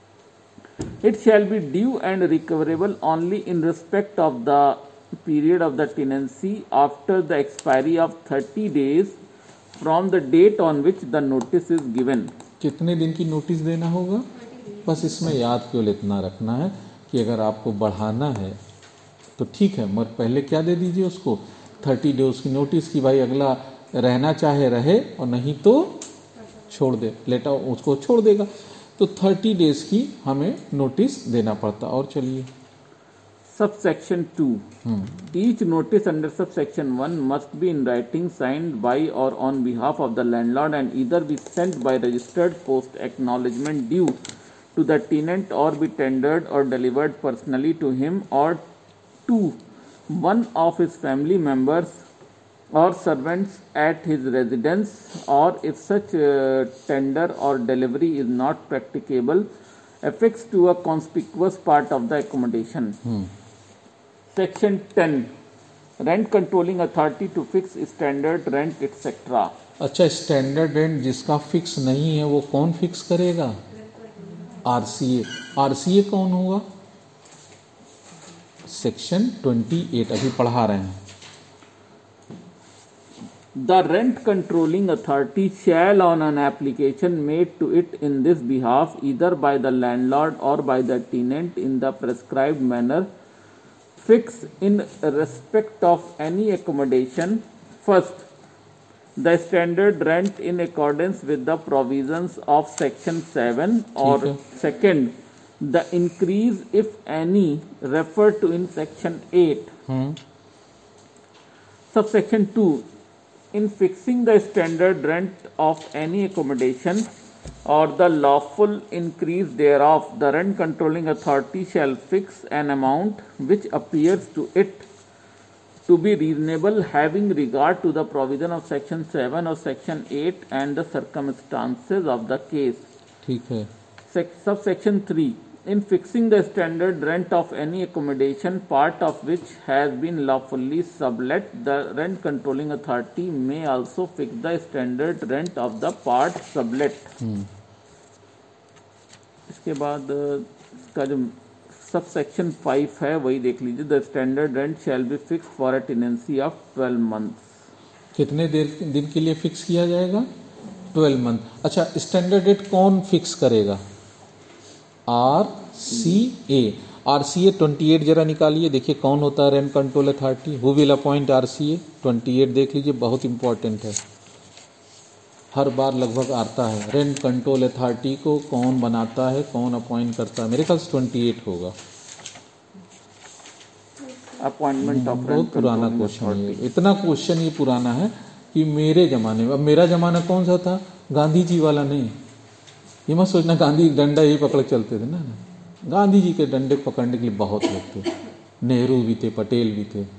it shall be due and recoverable only in respect of the period of the tenancy after the expiry of thirty days from the date on which the notice is given. कितने दिन की notice देना होगा? बस इसमें याद केवल इतना रखना है कि अगर आपको बढ़ाना है तो ठीक है, मगर पहले क्या दे दीजिए उसको, थर्टी डेज की नोटिस की भाई अगला रहना चाहे रहे और नहीं तो छोड़ दे, लेटा उसको छोड़ देगा, तो थर्टी डेज की हमें नोटिस देना पड़ता। और चलिए sub section two, each notice under sub section one must be in writing signed by or on behalf of the landlord and either be sent by registered post acknowledgement due to the tenant or be tendered or delivered personally to him or to one of his family members or servants at his residence, or if such uh, tender or delivery is not practicable, affixed to a conspicuous part of the accommodation. Hmm. Section ten, rent controlling authority to fix standard rent et cetera. अच्छा, standard rent जिसका fix नहीं है वो कौन fix करेगा? RCA. RCA कौन होगा? Section अट्ठाईस अभी पढ़ा रहे हैं। The rent controlling authority shall on an application made to it in this behalf either by the landlord or by the tenant in the prescribed manner fix in respect of any accommodation, first, the standard rent in accordance with the provisions of section seven, or second, the increase if any referred to in section eight. Hmm. Subsection two, in fixing the standard rent of any accommodation or the lawful increase thereof, the rent controlling authority shall fix an amount which appears to it to be reasonable having regard to the provision of section seven or section eight and the circumstances of the case. ठीक है. Sec- subsection three. In fixing the standard rent of any accommodation, part of which has been lawfully sublet, the rent controlling authority may also fix the standard rent of the part sublet. हम्म. इसके बाद अ, इसका जो sub section five है वही देख लीजिए. The standard rent shall be fix for a tenancy of twelve months. कितने देर दिन के लिए फिक्स किया जाएगा? Twelve month. अच्छा, स्टैंडर्ड रेट कौन फिक्स करेगा? R C A. R C A twenty eight जरा निकालिए, देखिए कौन होता है rent control authority. Who will appoint R C A? Twenty eight देख लीजिए, बहुत इंपॉर्टेंट है, हर बार लगभग आता है. रेंट कंट्रोल अथॉरिटी को कौन बनाता है, कौन अपॉइंट करता है? मेरे ख्याल से ट्वेंटी एट होगा. अपॉइंटमेंट ऑफ बहुत पुराना क्वेश्चन है, इतना क्वेश्चन ये पुराना है कि मेरे जमाने में, अब मेरा जमाना कौन सा था? गांधी जी वाला नहीं. ये मत सोचना गांधी डंडा ही पकड़ चलते थे ना, ना. गांधी जी के डंडे पकड़ने के लिए बहुत लोग थे. नेहरू भी थे, पटेल भी थे.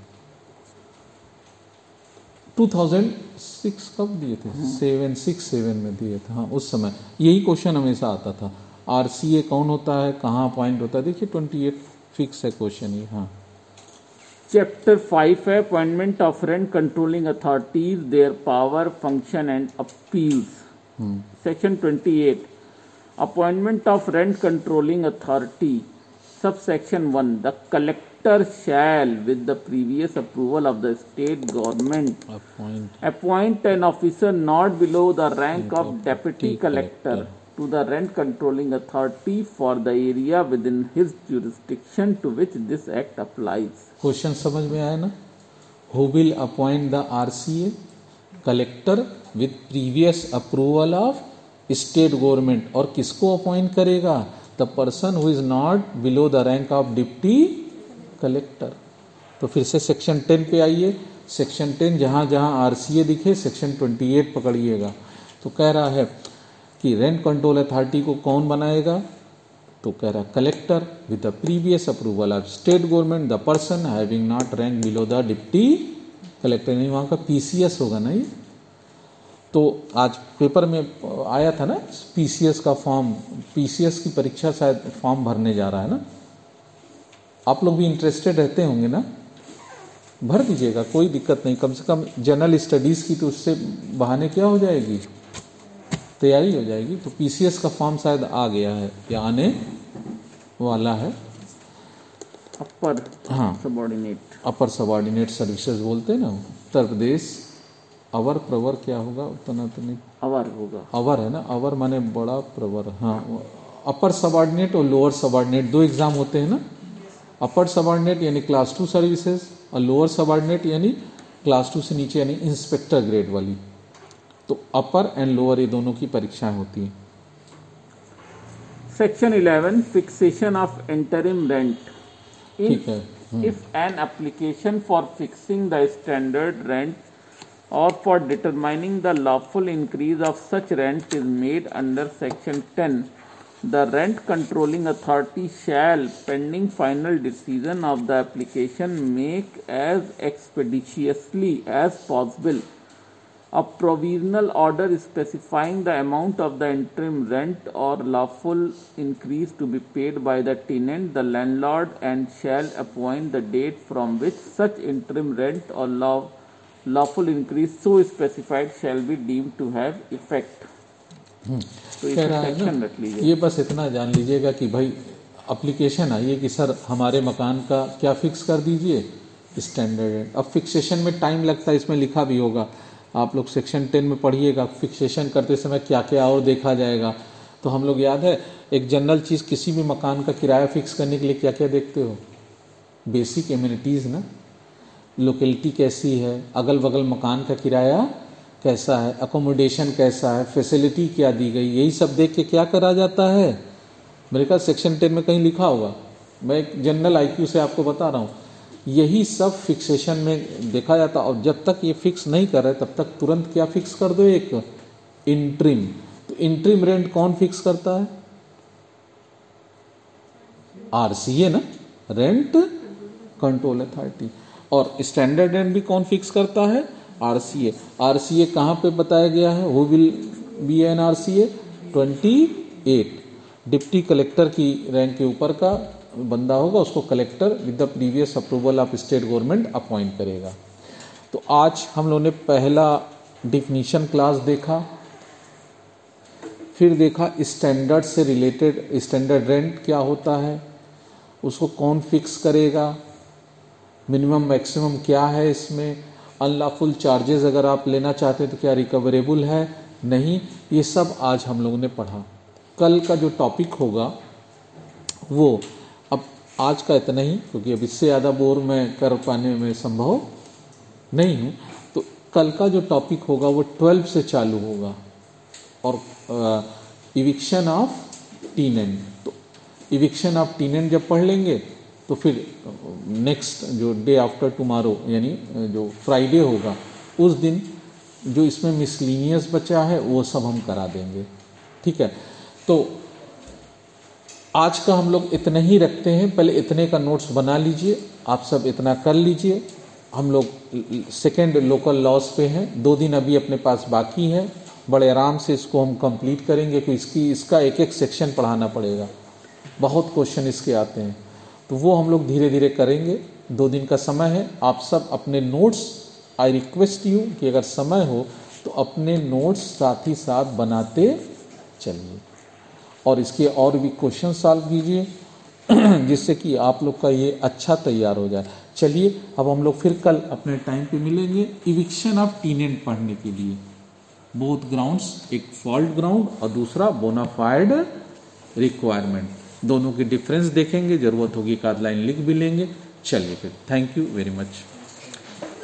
टू थाउजेंड सिक्स कब दिए थे? सेवन सिक्स सेवन में दिए थे. हाँ, उस समय यही क्वेश्चन हमेशा आता था. आरसीए कौन होता है, कहाँ अपॉइंट होता है? देखिए ट्वेंटी एट फिक्स है क्वेश्चन ये. हाँ, चैप्टर फाइव है appointment of rent controlling authorities, their power, function and appeals. Section twenty eight. Appointment of rent controlling authority. Subsection one. The collector shall, with the previous approval of the state government, appoint appoint an officer not below the rank of deputy Deputy collector collector. to the rent controlling authority for the area within his jurisdiction to which this act applies. Question समझ में आया ना? Who will appoint the RCA? Collector with previous approval of state government. और किसको appoint करेगा? The person who is not below the rank of deputy collector. तो फिर से सेक्शन टेन पे आइए. सेक्शन टेन जहां जहां आरसीए दिखे सेक्शन ट्वेंटी एट पकड़िएगा. तो कह रहा है कि रेंट कंट्रोल अथॉरिटी को कौन बनाएगा? तो कह रहा है collector with the previous approval of state government, the person having not rank below the deputy collector. नहीं, वहां का पीसीएस होगा नहीं. तो आज पेपर में आया था ना पीसीएस का फॉर्म, पीसीएस की परीक्षा शायद फॉर्म भरने जा रहा है ना. आप लोग भी इंटरेस्टेड रहते होंगे ना, भर दीजिएगा, कोई दिक्कत नहीं. कम से कम जनरल स्टडीज की तो उससे बहाने क्या हो जाएगी, तैयारी हो जाएगी. तो पीसीएस का फॉर्म शायद आ गया है या आने वाला है. अपर हाँ, सबॉर्डिनेट. अपर सबॉर्डिनेट सर्विसेज बोलते हैं ना. उत्तर प्रदेश अवर प्रवर क्या होगा? उतना तो नहीं, अवर होगा. अवर है ना, अवर माने बड़ा, प्रवर. हाँ, अपर सबॉर्डिनेट और लोअर सबॉर्डिनेट दो एग्जाम होते हैं ना. अपर सबॉर्डिनेट यानी क्लास टू सर्विसेज और लोअर सबॉर्डिनेट यानी क्लास टू से नीचे यानी इंस्पेक्टर ग्रेड वाली. तो अपर एंड लोअर ये दोनों की परीक्षाएं होती हैं. Section eleven. Fixation of interim rent. ठीक है. If an application for fixing the standard rent or for determining the lawful increase of such rent is made under section ten, the rent controlling authority shall, pending final decision of the application, make as expeditiously as possible a provisional order specifying the amount of the interim rent or lawful increase to be paid by the tenant, the landlord, and shall appoint the date from which such interim rent or law, lawful increase so specified shall be deemed to have effect. तो कह इसे रहा है section ना, रख लीजिए. ये बस इतना जान लीजिएगा कि भाई अप्लीकेशन आई है कि सर हमारे मकान का क्या फिक्स कर दीजिए स्टैंडर्ड रेंट. अब फिक्सेशन में टाइम लगता है, इसमें लिखा भी होगा, आप लोग सेक्शन टेन में पढ़िएगा. फिक्सेशन करते समय क्या क्या और देखा जाएगा. तो हम लोग याद है एक जनरल चीज़, किसी भी मकान का किराया फिक्स करने के लिए क्या क्या देखते हो? बेसिक एमिनिटीज़ ना, लोकेलिटी कैसी है, अगल बगल मकान का किराया कैसा है, अकोमोडेशन कैसा है, फैसिलिटी क्या दी गई, यही सब देख के क्या करा जाता है. मेरे ख्याल सेक्शन टेन में कहीं लिखा होगा, मैं एक जनरल आईक्यू से आपको बता रहा हूँ. यही सब फिक्सेशन में देखा जाता. और जब तक ये फिक्स नहीं कर रहे तब तक तुरंत क्या फिक्स कर दो? एक इंट्रिम. तो इंट्रिम रेंट कौन फिक्स करता है? आरसीए ना, रेंट कंट्रोल अथॉरिटी. और स्टैंडर्ड रेंट भी कौन फिक्स करता है? आरसीए। आरसीए कहाँ पे बताया गया है? Who will be an RCA? Twenty eight. Deputy collector की रैंक के ऊपर का बंदा होगा, उसको collector with the previous approval of state government appoint करेगा। तो आज हम लोगों ने पहला डिफिनीशन क्लास देखा, फिर देखा स्टैंडर्ड से रिलेटेड स्टैंडर्ड रेंट क्या होता है, उसको कौन फिक्स करेगा, मिनिमम मैक्सिमम क्या है इसमें, अनलॉफुल चार्जेस अगर आप लेना चाहते हैं तो क्या रिकवरेबल है, नहीं, ये सब आज हम लोगों ने पढ़ा। कल का जो टॉपिक होगा वो, अब आज का इतना ही, क्योंकि अब इससे ज़्यादा बोर मैं कर पाने में संभव नहीं हूँ, तो कल का जो टॉपिक होगा वो ट्वेल्व से चालू होगा और इविक्शन ऑफ टीनेंट। तो इविक्शन ऑफ टीनेंट जब पढ़ लेंगे तो फिर नेक्स्ट जो डे आफ्टर टुमारो यानी जो फ्राइडे होगा उस दिन जो इसमें मिसलिनियस बचा है वो सब हम करा देंगे, ठीक है। तो आज का हम लोग इतना ही रखते हैं, पहले इतने का नोट्स बना लीजिए, आप सब इतना कर लीजिए। हम लोग सेकेंड लोकल लॉस पे हैं, दो दिन अभी अपने पास बाकी है, बड़े आराम से इसको हम कंप्लीट करेंगे, क्योंकि इसकी इसका एक एक सेक्शन पढ़ाना पड़ेगा, बहुत क्वेश्चन इसके आते हैं, तो वो हम लोग धीरे धीरे करेंगे। दो दिन का समय है, आप सब अपने नोट्स, आई रिक्वेस्ट यू कि अगर समय हो तो अपने नोट्स साथ ही साथ बनाते चलिए और इसके और भी क्वेश्चन सॉल्व कीजिए जिससे कि आप लोग का ये अच्छा तैयार हो जाए। चलिए अब हम लोग फिर कल अपने टाइम पे मिलेंगे इविक्शन ऑफ टीनेंट पढ़ने के लिए। बोथ ग्राउंड्स, एक फॉल्ट ग्राउंड और दूसरा बोनाफाइड रिक्वायरमेंट, दोनों की डिफरेंस देखेंगे, जरूरत होगी एक आध लाइन लिख भी लेंगे। चलिए फिर, थैंक यू वेरी मच।